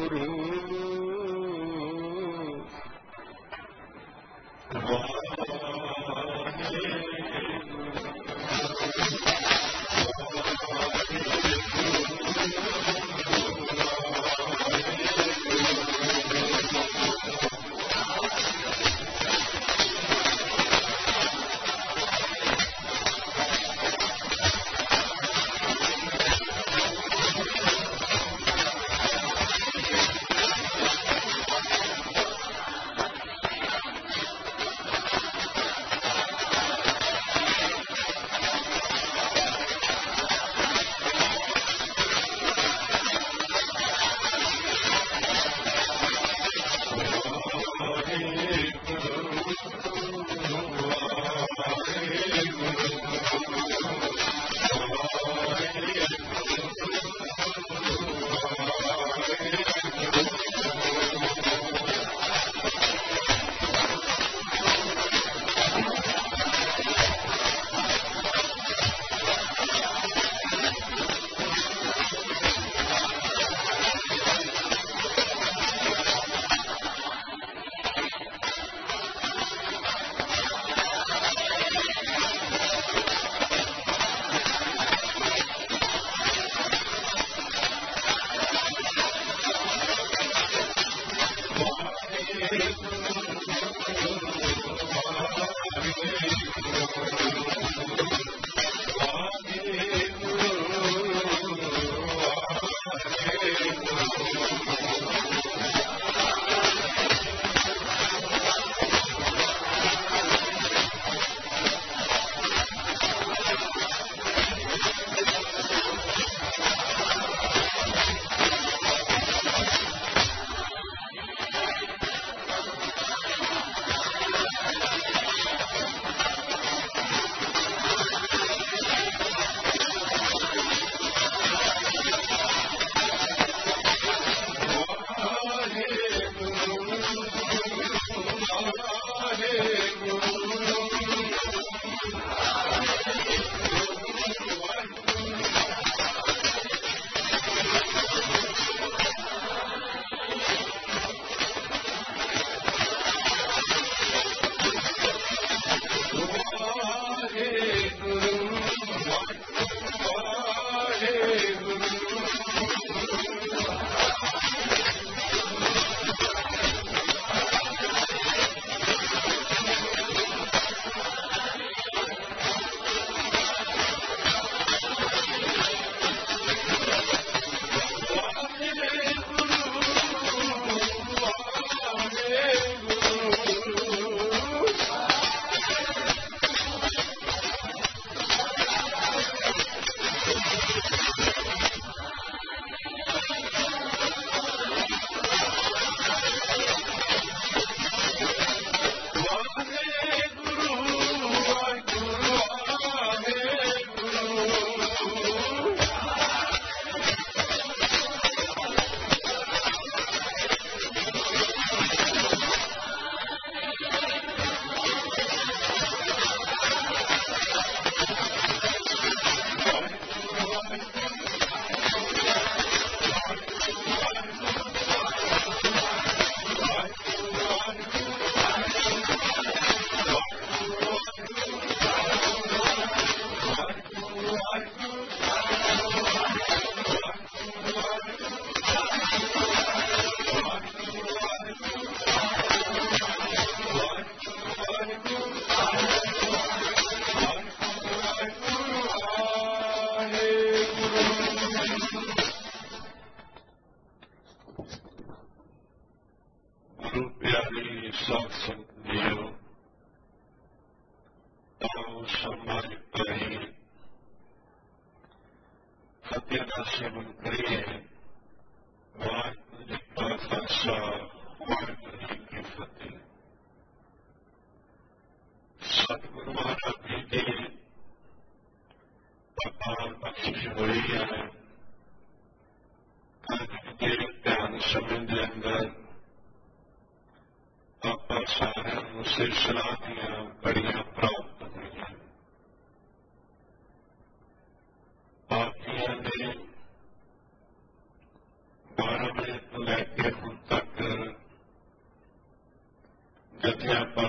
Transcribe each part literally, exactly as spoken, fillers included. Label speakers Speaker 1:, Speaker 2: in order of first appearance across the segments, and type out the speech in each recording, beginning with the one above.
Speaker 1: ਬਾਰਾਂ ਵਜੇ ਤੋਂ ਲੈ ਕੇ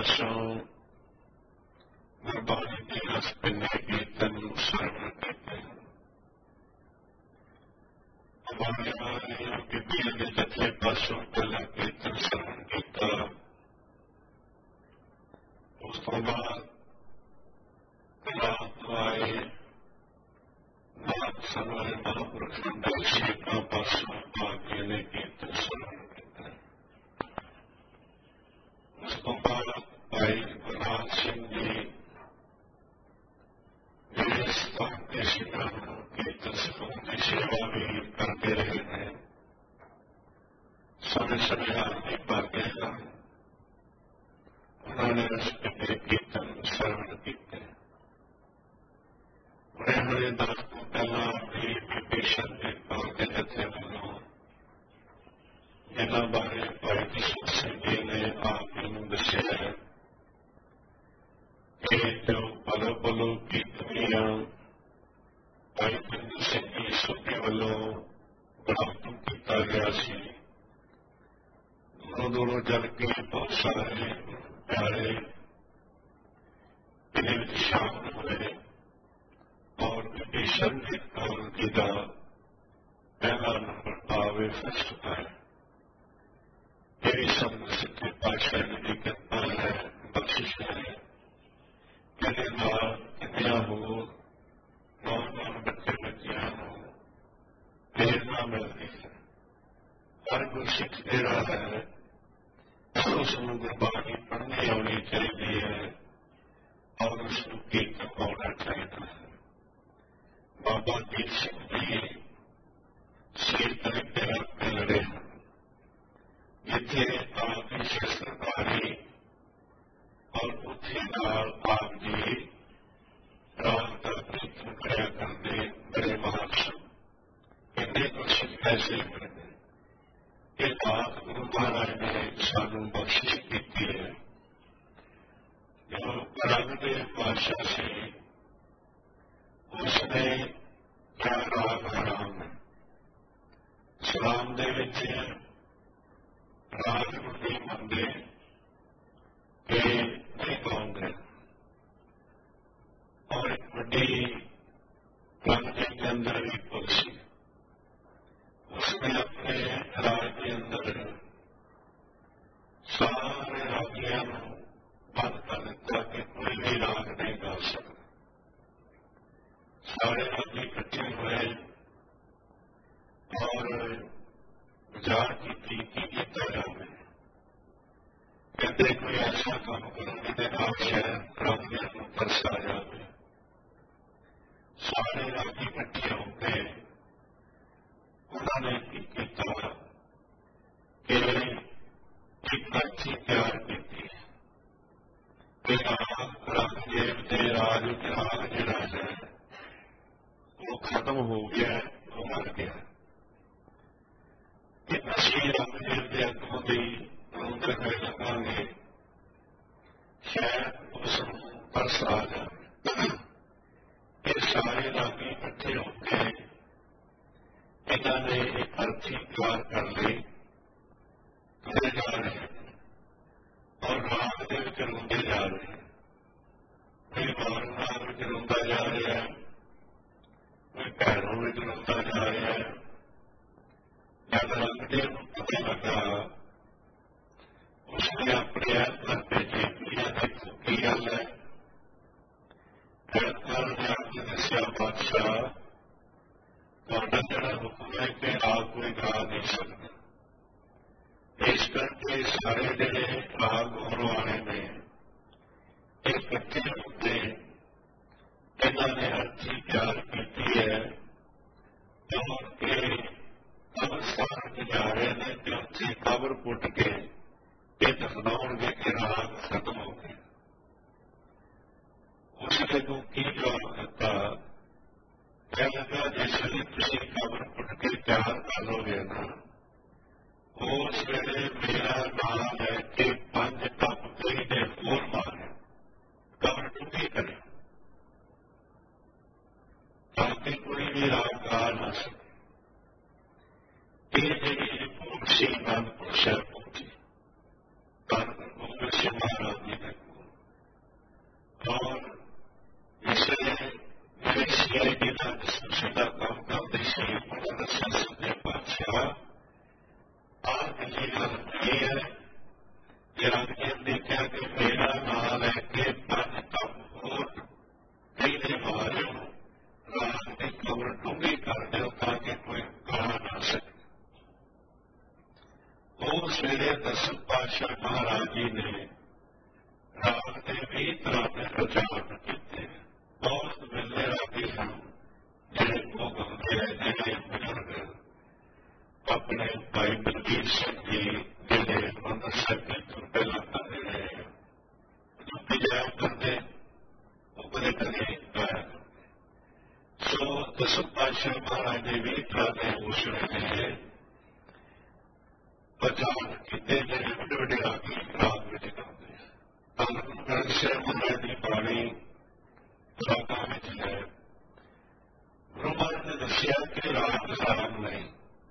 Speaker 1: पासों गुरबाणी के रस पिने कीर्तन सरवण कीते हमारे बीबियां के जथे पासों पहला कीर्तन सरवण किया। उस तो बाद रात आए नाथ समय महापुरुष मंडल शेखा पासों आगे ने कीर्तन सरवण किया। उस तो बाद भाई गुरनाथ सिंह जी जिस स्थान के शिखर कीर्तन सिखाने की सेवा भी करते रहे हैं, समय समय आदमी पाते हैं उन्होंने रस पिने कीर्तन सरवण किए। बड़े बड़े दस को पहला भी विभीषण के कौर के जथे वालों जिन्हों बारे भाई किशोर सिंह जी ने आप इन दसिया है कि जो पलो पलो कीर्तनियां भाई पिंदर सिंह जी सूबे वालों बड़ापन किया गया सी। दूरों दूरों जल के बहुत सारे प्यारे इन्हें शामिल हुए और विभीषण के कौर जी का पहला नंबर आवे फर्स्ट पाए। यही सब सच्चे पातशाह की कृपा है, बख्शिश है। मेरे नाल कितने हो नौजवान बच्चे बच्चियां प्रेरणा मिलती है। हर गुरसिख जेड़ा है उसनूं गुरबाणी पढ़नी आनी चाहिए है और उसनूं कीर्तन आना चाहिए है। बाबा दीप सिंह जी सीर तरीके रखते लड़े हैं जिथे आपकी शस्त्रकारी और उथे नाल आप जी राम का कीर्तन कराया करते बड़े महात्मा इन्ने कुछ ऐसे मिलते। ये बात गुरु महाराज ने सानू बख्शिश की है। जो रंगदेव बादशाह से उसने क्या राग हराम सलाम दे विच राग नहीं मनते कि नहीं गाँगे और एक बड़ी रंगदेव के अंदर भी पुलसी उसने अपने राग के अंदर सारे रागियों बंद कर दिता कि कोई भी राग नहीं गा सकता। सारे रागी इकट्ठे हुए और विचार की की किया जाए। कहते कोई ऐसा काम करो जिसे आप शायद रागियों को तरस आ जाए। सारे रागी इकट्ठे होकर उन्होंने किया कि एक अच्छी तैयार की राग रंगदेव के राज राग जरा है वो खत्म हो गया, वो मर गया। असं रंगदेव के अगों की रोक करने लगांगे शायद उस तरस आ जाए। ये सारे रागी इकट्ठे होकर इन्होंने एक अर्थी तैयार कर ली करे जा रहे हैं और राग के विच रोंदे जा रहे हैं। कोई मारू राग विच रोंदा जा रहा है, कोई भैरों विच रोंदा जा रहा है। जब रंगदेव को पता लगा उसने अपने ऐतकार भेजे कुड़ियां देखो की गल है। ऐतकार ने आके दसिया बादशाह तुहाडा जिहड़ा हुक्म है कि राग कोई गा नहीं सकता। इस करके सारे जिहड़े राग गाउण वाले ने इकट्ठे होकर इन्होंने अर्थी तैयार की है और कब्रस्तान में जा रहे हैं कि उत्थे कब्र पुट के ये दफनाउणगे कि राग खत्म हो गए। उसने को की जवाब दिता कह लगा जिसने तुम कब्र पुट के तैयार कर लोगे ना उस वेले मेरा नाम लैके पंज टप कई ने होर मारे कब्र टुटी करे ताकि कोई भी राग गा ना सके। ये जी भूख सी आनंदपुर साहब पहुंची धन गोबिंद सिंह महाराज जी ने आज जीवन नहीं है। जब ये देखा कि मेरा नाम लेके पांच कम होर कई मारे रात की कबर डूंगी कर दो ताकि कोई गा ना सके। उस वेले दस पातशाह महाराज जी ने रात के भी तरह के प्रचार किए। बहुत वेले राती हम जिहड़े लोग होंगे जिहड़े बुजुर्ग अपने भाई बलबीर सिंह जी जिहड़े हरिमंदिर साहिब के तो पहला करते रहे जो जाया करते वो कदे कदे गाया। सो दस पातशाह महाराज ने भी तरह के उस वेले प्रचार किए जिहड़े वड्डे वड्डे रागी राग विच गाते हैं। धन गुरु ग्रंथ साहिब महाराज की बाणी रागां विच है। गुरु महाराज ने दसिया कि राग राग नहीं,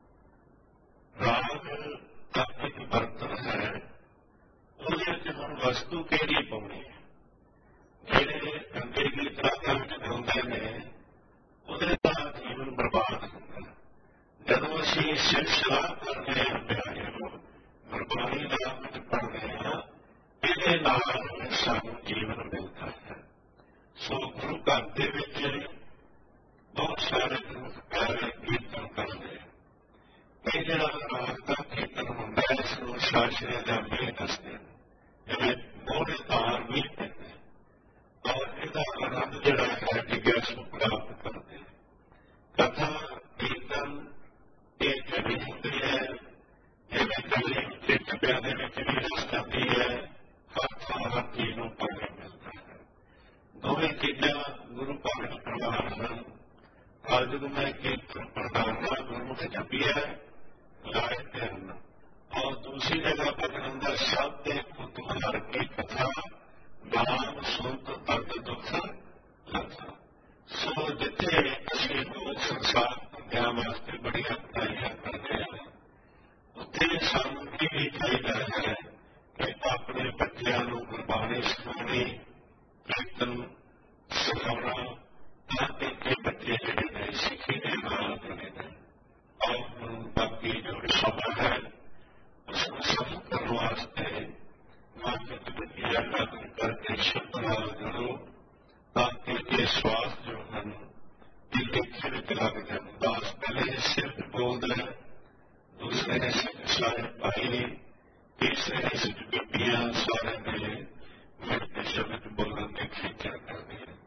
Speaker 1: राग तक एक बर्तन है। उसदे हुण वस्तु किहड़ी पाउणी है। जिहड़े गंदे गीत रागां विच गाउंदे ने ਉਹਦੇ ਨਾਲ ਜੀਵਨ ਬਰਬਾਦ ਹੁੰਦਾ। ਜਦੋਂ ਅਸੀਂ ਸਿਲਸਿਲਾ ਕਰਦੇ ਹਾਂ ਪਿਆਰਿਆਂ ਨੂੰ ਗੁਰਬਾਣੀ ਦਾ ਵਿੱਚ ਪੜ੍ਹਦੇ ਹਾਂ ਇਹਦੇ ਨਾਲ ਸਾਨੂੰ ਜੀਵਨ ਮਿਲਦਾ ਹੈ। ਸੋ ਗੁਰੂ ਘਰ ਦੇ ਵਿੱਚ ਬਹੁਤ ਸਾਰੇ ਲੋਕ ਪਿਆਰੇ ਕੀਰਤਨ ਕਰਦੇ ਇਹ ਜਿਹੜਾ ਰਾਗ ਦਾ ਕੀਰਤਨ ਹੁੰਦਾ ਇਸ ਨੂੰ ਸ਼ਾਸਤਰੀ ਦਾ ਮੇਲ ਦੱਸਦੇ ਨੇ ਜਿਵੇਂ ਮੋਹਰੇ ਤਾਰ ਵੀ ਪੈਂਦੇ ਔਰ ਇਹਦਾ ਆਨੰਦ ਜਿਹੜਾ ਹੈ ਡਿੱਗਿਆ ਨੂੰ ਪ੍ਰਾਪਤ ਕਰਦੇ। कथा कीर्तन ये जड़ी होती है जिਵੇਂ कली चिट प्यादे में भी रस जाती है। हर थां हर चीज को पढ़ने मिलता है। दोवें चीज़ां गुरु पाक प्रवान हैं। आज जो मैं कीर्तन प्रधाना गुरमुख जपी है लाए ध्यान और दूसरी जगह भजनंदा शब्द तुम्हार की कथा नाम सुनत दर्द दुख लथा। सो जिथे असीं लोग संसार दुनिया वास्ते बड़िया पढ़ाइयां करते हैं उत्थे सानूं ये भी चाहिए है कि अपने बच्चों को गुरबाणी सिखानी कीर्तन सिखाना ताकि ये बच्चे जिहड़े ने सिक्खी दे नाल जुड़े ने। और बाकी जो सभा है उसको सफल करने वास्ते मन विच बुद्धि एकाग्र करके शब्द नाल जुड़ो ताकि ये श्वास जो हैं ये लेखे में लग जाए। दास पहले हिस्से में बोलता है, दूसरे हिस्से में सारे भाई, तीसरे हिस्से में बेटियां सारे मिले मिलते शब्द बोलने की खींचा करते हैं।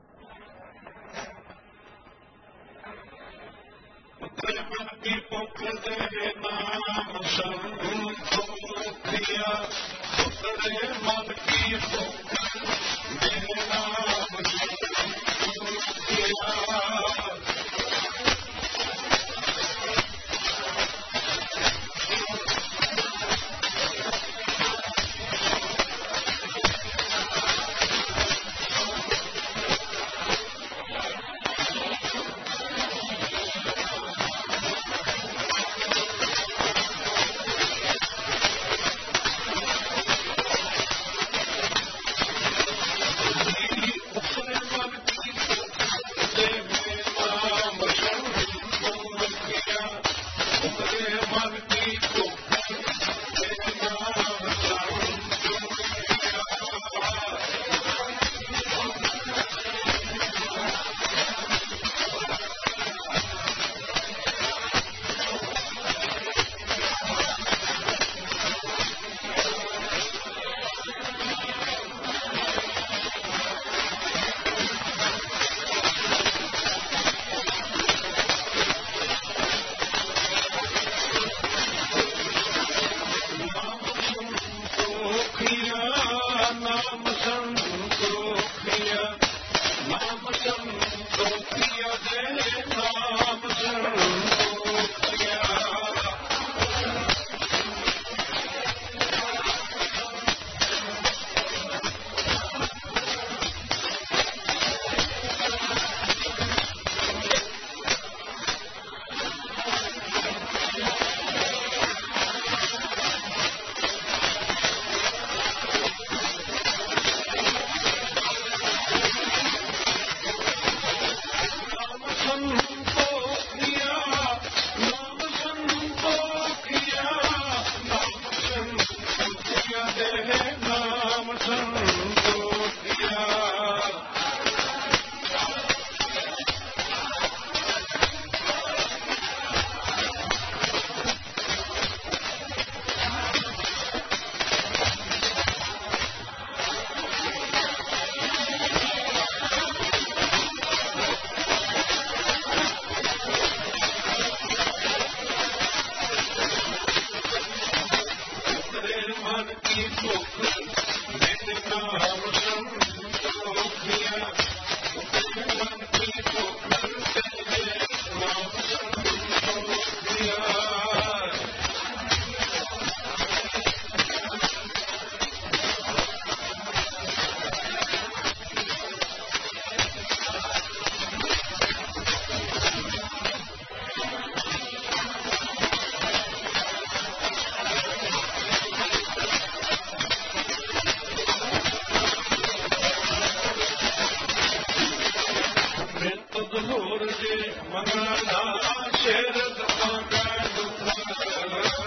Speaker 1: पुत्र मन की पुख दे नाम संख्या पुत्र मन की पुख दे नाम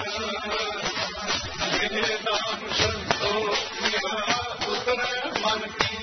Speaker 1: मेरे नाम संतोष किया उतरे मन की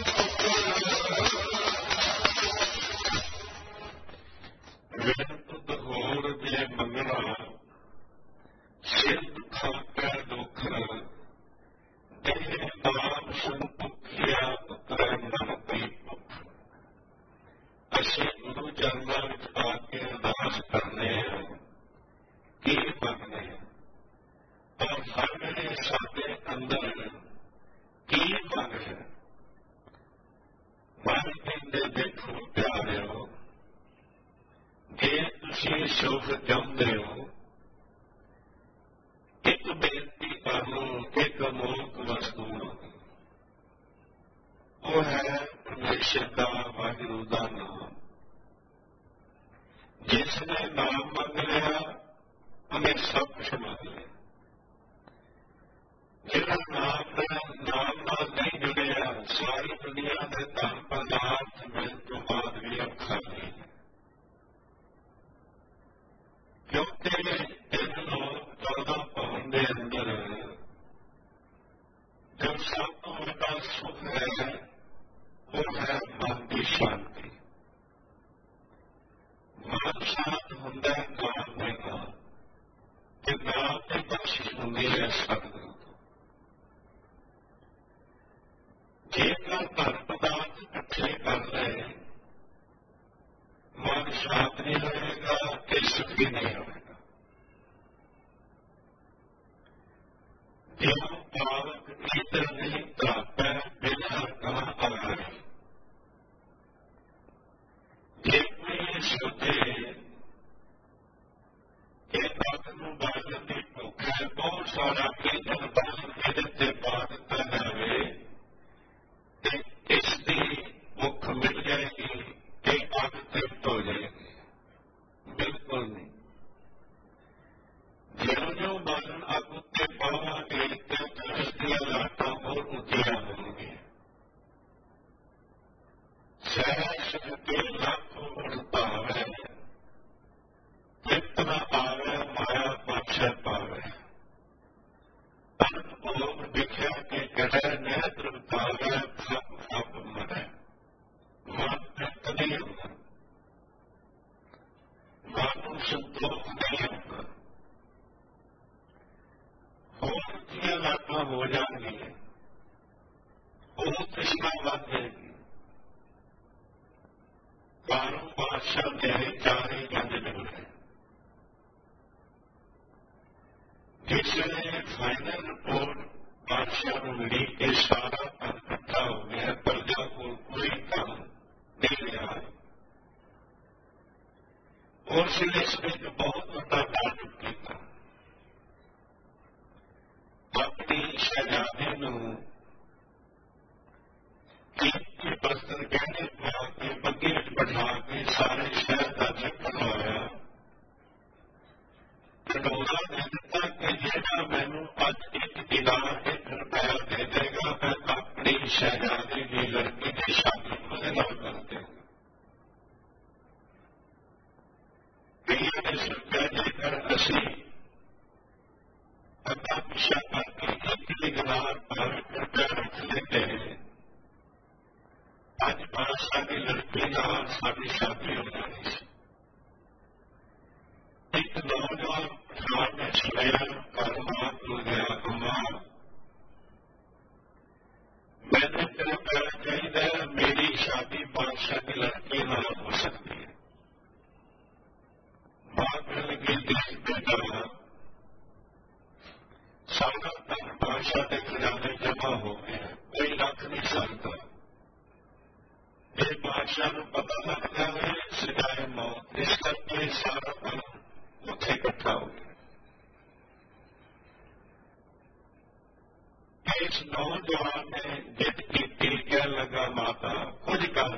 Speaker 1: तुद होर जे मंगना सिर दुखा दुख देह नाम संतुखिया उतरे मन की भुख। असीं गुरु चरनां विच आके अरदास करने हैं की मंगने और हर वेले साडे अंदर की मंगने। मन कहंदे देखो प्यारिओ जे तुसीं सुख चाहुंदे हो एक बेनती कर लो, एक अमोलक वस्तु वो है परमेश्वर का वाहिगुरू का नाम। जिसने नाम मंग लिया उन्हें सब कुछ मंग लिया। जिहड़ा नाम नाम नाल नहीं जुड़िया सारी दुनिया के धन पदार्थ मिलने तो बाद भी औखा नहीं। क्योंकि इन लोग चौदह पवन के अंदर जो सब तो बड़ा सुख है वो है मन की शांति। मन शांत होंदा है नाम के नाल ते नाम की बख्शिश होंदी है सतगुरु तो। जेकर धन पदार्थ इकट्ठे कर ले मन शांत नहीं होएगा ते सुखी नहीं होएगा। जो पावक इधर नहीं प्राप्त बिना कहाँ आए। जे कोई सोचे कि भगत नूं बालन की भुख है बहुत सारा कीर्तन बालन के दिते पा दिता जाए इसकी भुख मिल जाएगी कि अग तृप्त हो जाएगी। बिल्कुल नहीं। ज्यों ज्यों बालन अग उत्ते पावांगे त्यों त्यों इसदियां लाटां होर उच्चियां होणगीਆਂ। सहज सुख के लाखों गुण भावै तृप्त न आवै माया पाछै पावै। अनंत भोग दिखिया के गढ़ै नेत्र तावै फप फप मरै। मन तृप्त नहीं होगा, मन को संतोष नहीं होगा। होर उच्चियां लाटां हो जाएंगी, वो तृष्णा बढ़ जाएगी। बारह पातशाह दे चार ही पंज मिलने जिसने फाइनल रिपोर्ट बादशाह को मिली कि सारा धन इकट्ठा हो गया प्रजा को कोई काम नहीं रहा। उसने इसमें बहुत बड़ा नाटक किया। अपनी शहजादी नूं कीमती वस्त्र गहने पा के बग्घी विच बिठा के सारे शहर का चक्कर लाया। ढोला दे दिता कि जेड़ा मैनू अज एक दिनार एक रुपया दे देगा मैं अपनी शहजादी की लड़की की शादी उसदे नाल कर देगा। कईयां ने सोचा जेकर असीं अग्गा पिछा करके एक दिनार पर रुपया रख लेते अज बादशाह की लड़की नाल साडी शादी हो जानी सी। एक नौजवान पठान ने सुनाया घर बात हो गया अम्मा मैंने तेरा प्यार चाहिए मेरी शादी बादशाह की लड़की नाल हो सकती है। बात कहने लगी देख बेटा सारा धन बादशाह के खजाने जमा हो गया कोई रख नहीं सकता। ये बादशाह को पता लग जाए सजाए मौत इस करके सारा धन उत्थे इकट्ठा हो गया। इस नौजवान ने जिद की कह लगा माता कुछ कर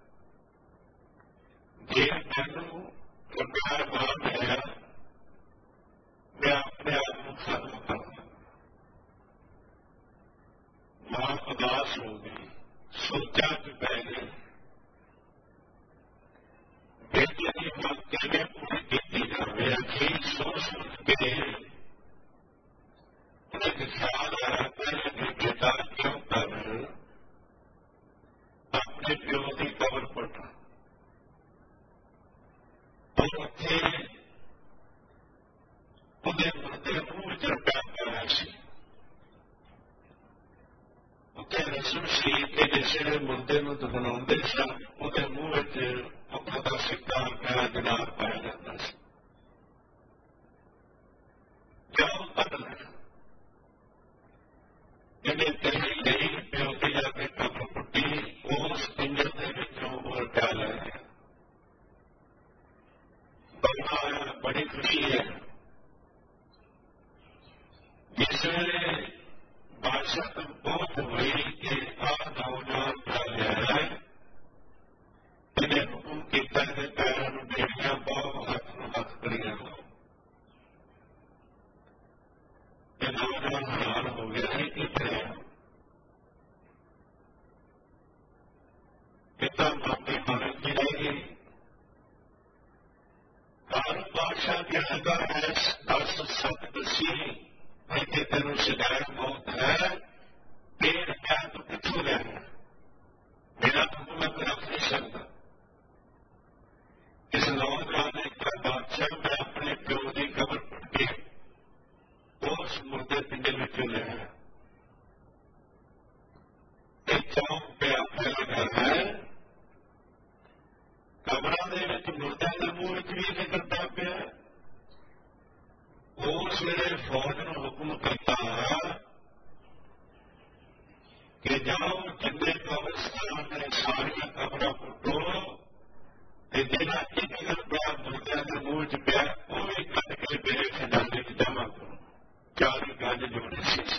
Speaker 1: जे मैनू रुपया ना मिला मैं अपने आप को खत्म कर। मां उदास हो गई सोचा कि पै गई बेटे की मां कहने पूरी की जाए अखी सोच सोच के एक ख्याल आया पहले कि बेटा क्यों कर अपने प्यो की कबर पटा तो उत्थे ਉਹਦੇ ਮੁਰਦੇ ਨੂੰ ਵਿੱਚ ਰੱਖਿਆ ਹੋਇਆ ਸੀ। ਉੱਥੇ ਰਸਮ ਸੀ ਕਿ ਜਿਹੜੇ ਮੁਰਦੇ ਨੂੰ ਦਫਨਾਉਂਦੇ ਸਨ ਉਹਦੇ ਮੂੰਹ ਵਿੱਚ ਆਪਣਾ ਦਾ ਸਿੱਕਾ ਰੁਪਇਆ ਦਿਨਾਰ ਪਾਇਆ ਜਾਂਦਾ ਸੀ। ਜਾਓ ਕੱਢ ਲੈ ਇਹਨੇ ਤੇਰੀ ਲਈ ਪਿਓ ਤੇ ਜਾ ਕੇ ਕਬਰ ਪੁੱਟੀ ਉਸ ਪਿੰਜਰ ਦੇ ਵਿੱਚੋਂ ਉਹ ਰੁਪਇਆ ਲੈ ਲਿਆ। ਬੜਾ ਆਇਆ, ਬੜੀ ਖੁਸ਼ੀ ਹੈ। जिस वेले बादशाह तक पहुंच हुई कि आ नौजवान पा लिया है इन्हें हुक्म किया कि पैरों में बेड़ियां पाओ, हाथ में हाथ कड़ियां लो। ये नौजवान हैरान हो गया है कितने पिता मापी मारत की रहेगी। हर बादशाह के अंदर है दस सत दसी कि तेन शिकायत बहुत है, पेड़ क्या तो कितों लेना मेरा हुक्म मैं कोई रख नहीं सकता। इस नौजवान ने कहा बादशाह मैं अपने प्यो की कबर पट के उस मुर्दे पिंडे में क्यों ले आया। चौंक पे आपने लगा है कबरों के मुर्दों के मुंह में भी निकलता पाया। उस वेले फौज ने हुक्म किया कि जाओ जिन्ने कब्रिस्तान ने सारिया कबर पुटो जिला एक रुपया मुर्दों के मुंह च पिया वो भी कट के मेरे खजाने च जमा करो। चार गज जोड़े सी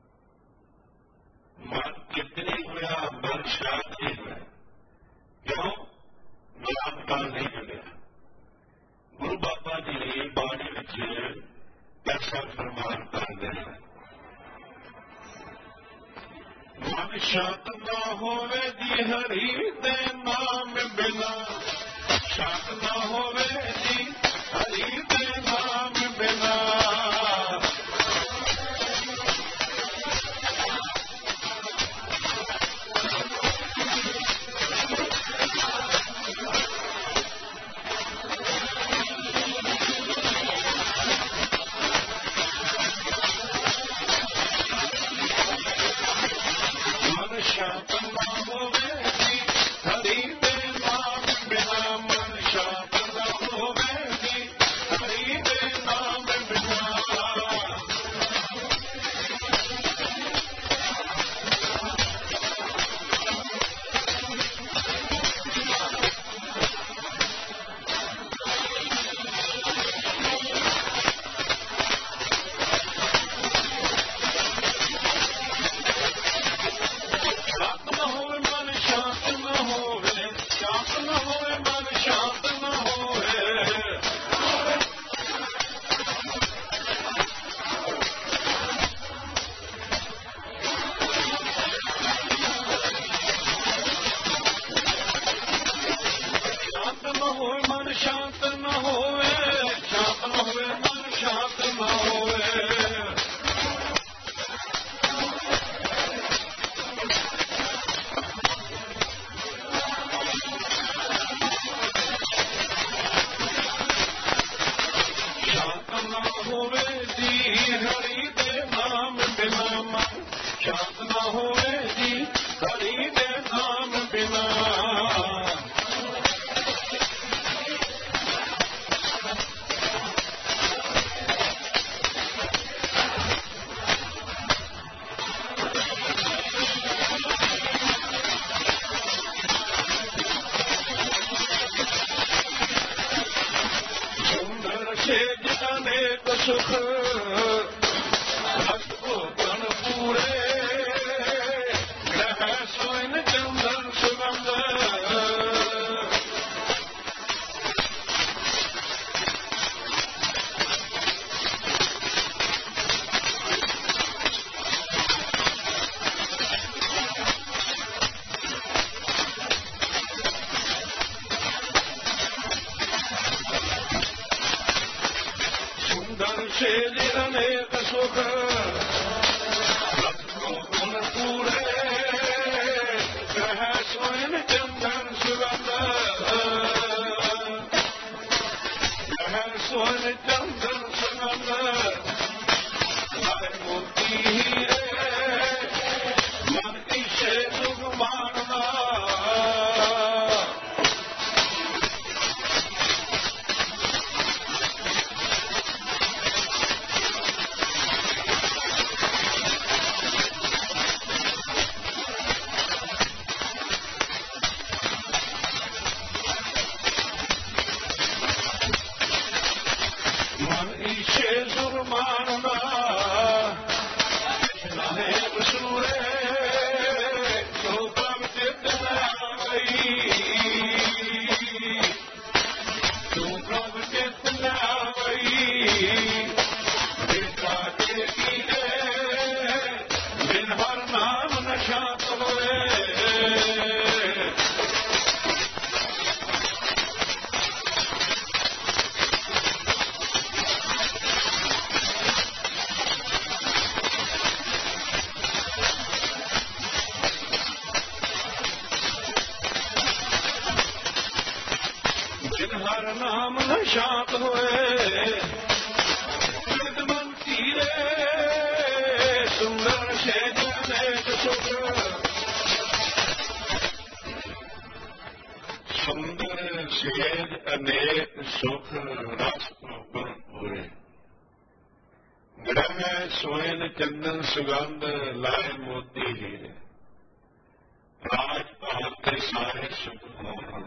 Speaker 1: मन कितनी होया, मन शांत नहीं होया। क्यों बलात्कार नहीं मिलिया। गुरु बाबा जी बाणी में ऐसा फरमान करते हैं मन शांत ना होवे जी हरि दे नाम बिना, शांत ना होवे जी हरि दे नाम बिना। सुख भक्त को गण पूरे ਮੋਤੀ ਹੀਰੇ ਮਨ ਈਸ਼ੇ ਸੁਖ ਮਾਨਦਾ ਨਾਮ ਨ ਸ਼ਾਂਤ ਹੋਏ ਮਨ ਧੀਰੇ ਸੁੰਦਰ ਸੇਜ ਅਨੇਕ ਸੁਖ ਸੁੰਦਰ ਸੇਜ ਅਨੇਕ ਸੁਖ ਰਸ ਪ੍ਰੋਪਰ ਹੋਏ ਗ੍ਰਹਿ ਸੋਇਨ ਚੰਦਨ ਸੁਗੰਧ ਲਾਏ ਮੋਤੀ ਹੀਰੇ ਰਾਜ ਭਾਗ ਤੇ ਸਾਰੇ ਸੁਖ ਹੋਣ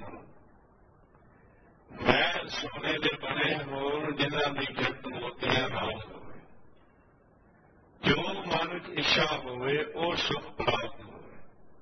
Speaker 1: ਮੈਂ ਸੋਨੇ ਦੇ ਬਣੇ ਹੋਣ ਜਿਨ੍ਹਾਂ ਦੀ ਜੱਟ ਮੋਤੀਆਂ ਨਾਲ ਹੋਵੇ ਜੋ ਮਨ ਵਿੱਚ ਇੱਛਾ ਹੋਵੇ ਉਹ ਸੁਖ ਪ੍ਰਾਪਤ ਹੋਵੇ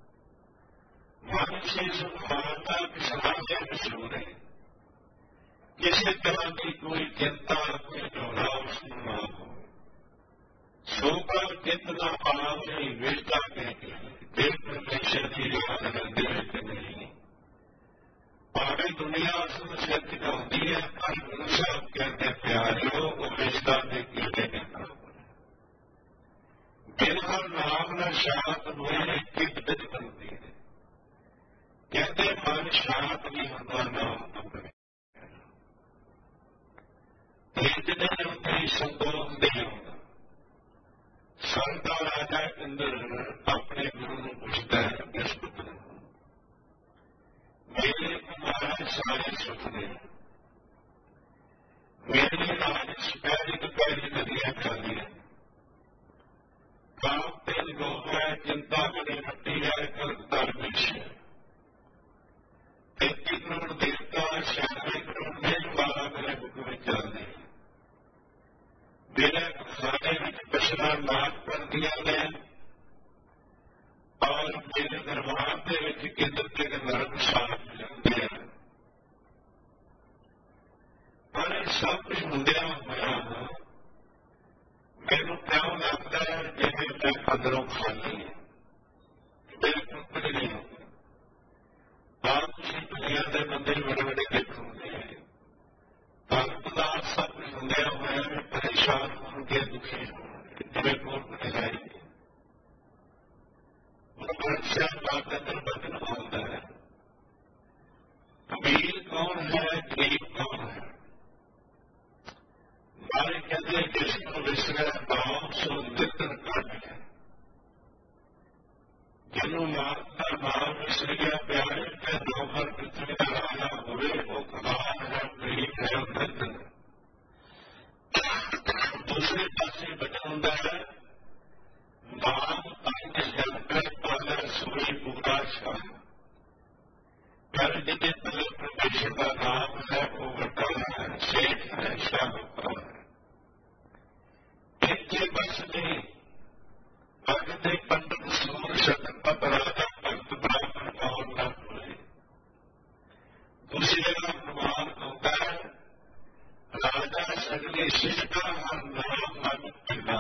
Speaker 1: ਮਨ ਸੇ ਸੁਖ ਮਾਨਤਾ ਕਿਸਾਨੇ ਮਸ਼ਹੂਰ ਹੈ ਕਿਸੇ ਤਰ੍ਹਾਂ ਦੀ ਕੋਈ ਚਿੰਤਾ ਕੋਈ ਝੋਲਾ ਉਸ ਨੂੰ ਨਾ ਹੋਵੇ ਸੋਕਰ ਚਿੰਤ ਨਾ ਪਾਵੇ ਵੇਚਦਾ ਕੇ ਦਿਲ ਪਰਮੇਸ਼ਰ ਦੀ ਯਾਦ ਰਹਿੰਦੇ ਵਿੱਚ ਨਹੀਂ ਭਾਵੇਂ ਦੁਨੀਆ ਉਸ ਨੂੰ ਸਿਰ ਝੁਕਾਉਂਦੀ ਹੈ ਪਰ ਗੁਰੂ ਸਾਹਿਬ ਕਹਿੰਦੇ ਪਿਆਰਿਓ ਉਹ ਰਿਸ਼ਤਾ ਦੇ ਕੀੜੇ ਨੇ ਬਿਨ ਹਰ ਨਾਮ ਨਾਲ ਸ਼ਾਂਤ ਹੋਏ ਕਿਤ ਬਿਤ ਬਣਦੀ ਹੈ ਕਹਿੰਦੇ ਮਨ ਸ਼ਾਂਤ ਨਹੀਂ ਹੁੰਦਾ ਨਾਮ ਤੋਂ ਬਗੈਰ ਜਿਹਦੇ ਉੱਤੇ ਸੰਤੋਖ ਨਹੀਂ ਹੁੰਦਾ ਸੰਤਾ ਰਾਜਾ ਇੰਦਰ ਆਪਣੇ ਗੁਰੂ ਨੂੰ ਪੁੱਛਦਾ ਹੈ ਕਿਸ ਪੁੱਤਰ ਮੇਰੇ ਮਹਾਰਾਜ ਸਾਰੇ ਸੁਖ ਨੇ ਮੇਰੀ ਰਾਜ ਪੈਰੀ ਤੋਂ ਪੈਰੀ ਨਦੀਆਂ ਚੱਲਦੀਆਂ ਕਾਮ ਤੇ ਲੋਕ ਹੈ ਚਿੰਤਾ ਕਰੇ ਮੱਟੀ ਹੈ ਕਰ ਦਰਵੇਸ਼ ਹੈ ਤੇਤੀ ਕਰੋੜ ਦੇਵਤਾ ਛਿਆਨਵੇਂ ਕਰੋੜ ਮੇਲ ਵਾਲਾ ਮੇਰੇ ਹੁਕਮ ਵਿੱਚ ਚੱਲਦੇ ਮੇਰੇ ਖਾਣੇ ਵਿੱਚ ਬਸ਼ਰਾਂ ਨਾਚ ਕਰਦੀਆਂ ਨੇ ਔਰ ਮੇਰੇ ਦਰਬਾਰ ਦੇ ਵਿੱਚ ਕਿਧਰ ਕਿਧਰ ਨਰਕ ਸਾਫ ਜਾਂਦੇ ਹਨ ਪਰ ਇਹ ਸਭ ਕੁਝ ਹੁੰਦਿਆਂ ਹੋਇਆ ਮੈਨੂੰ ਕਿਉਂ ਲੱਗਦਾ ਹੈ ਜਿਵੇਂ ਮੈਂ ਅੰਦਰੋਂ ਖਾਲੀ ਹੈ ਬਿਲਕੁਲ ਕੁਝ ਨਹੀਂ ਹੁੰਦਾ ਆਪ ਤੁਸੀਂ ਦੁਨੀਆ ਦੇ ਬੰਦੇ ਬੜੇ ਬੜੇ ਦੇਖੋਗੇ ਭਗਤ ਦਾ ਸਭ ਕੁਝ ਹੁੰਦਿਆਂ ਹੋਇਆ ਮੈਂ ਪਰੇਸ਼ਾਨ ਹੋ ਕੇ ਦੁਖੀ ਜਿਵੇਂ ਕੋਲ ਕੁਝ ਹੈ ਬੱਚਾ ਬਾਤ ਅੰਦਰ ਬਦਲ ਹੁੰਦਾ ਹੈ ਅਮੀਰ ਕੌਣ ਹੈ ਗਰੀਬ ਕੌਣ ਹੈ ਮਾਰੇ ਕਹਿੰਦੇ ਜਿਸ ਨੂੰ ਵਿਸਰਿਆ ਭਾਵ ਸੋ ਦਿੱਤਰ ਕੱਢ ਹੈ ਜਿਹਨੂੰ ਮਾਰਦਾ ਨਾਮ ਵਿਸਰ ਗਿਆ ਪਿਆਰੇ ਤੇ ਦੋਹਰ ਪ੍ਰਿਥਵੀ ਦਾ ਰਾਜਾ ਹੋਵੇ ਉਹ ਕਮਾਨ ਹੈ ਗਰੀਬ ਹੈ ਦਿੱਤਰ ਦੂਸਰੇ ਪਾਸੇ ਬਚਾ ਹੁੰਦਾ ਹੈ ਨਾਮ ਤੰਗ ਜੰਤਰ ਪਾਲਰ ਸੂਰੀ ਪੂਰਾ ਸ਼ਾਹ ਪਰ ਜਿਹਦੇ ਤਲੇ ਪਰਮੇਸ਼ਰ ਦਾ ਨਾਮ ਹੈ ਉਹ ਵੱਡਾ ਹੈ ਸ਼ੇਖ ਹੈ ਸ਼ਾਹੂਕਾਰ ਹੈ ਇੱਥੇ ਬਸ ਨਹੀਂ ਭਗਤੇ ਪੰਡਤ ਸੂਰ ਸ਼ਤਪਥ ਰਾਜਾ ਭਗਤ ਬ੍ਰਾਹਮਣ ਕੌਣ ਨਾ ਹੋਏ ਦੂਸਰੀ ਜਗ੍ਹਾ ਪ੍ਰਮਾਣ ਹੁੰਦਾ ਹੈ ਰਾਜਾ ਸਗਲੇ ਸਿਸ਼ਟਾ ਹਰ ਨਾਮ ਮਨ ਪਿੰਡਾ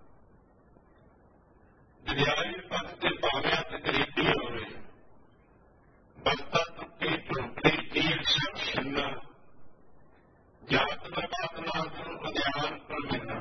Speaker 1: ਦਰਿਆਈ ਪੱਖ ਤੇ ਭਾਵਿਆਂ ਤੇ ਗਰੀਬੀ ਹੋਵੇ ਬਸਤਾ ਟੁੱਟੀ ਝੁੰਪੜੀ ਤੀਰ ਸਭ ਛਿੰਨਾ ਜਾਤ ਬਰਬਾਦ ਨਾ ਗੁਰੂ ਅਧਿਆਨ ਪਰ ਮਿਲਣਾ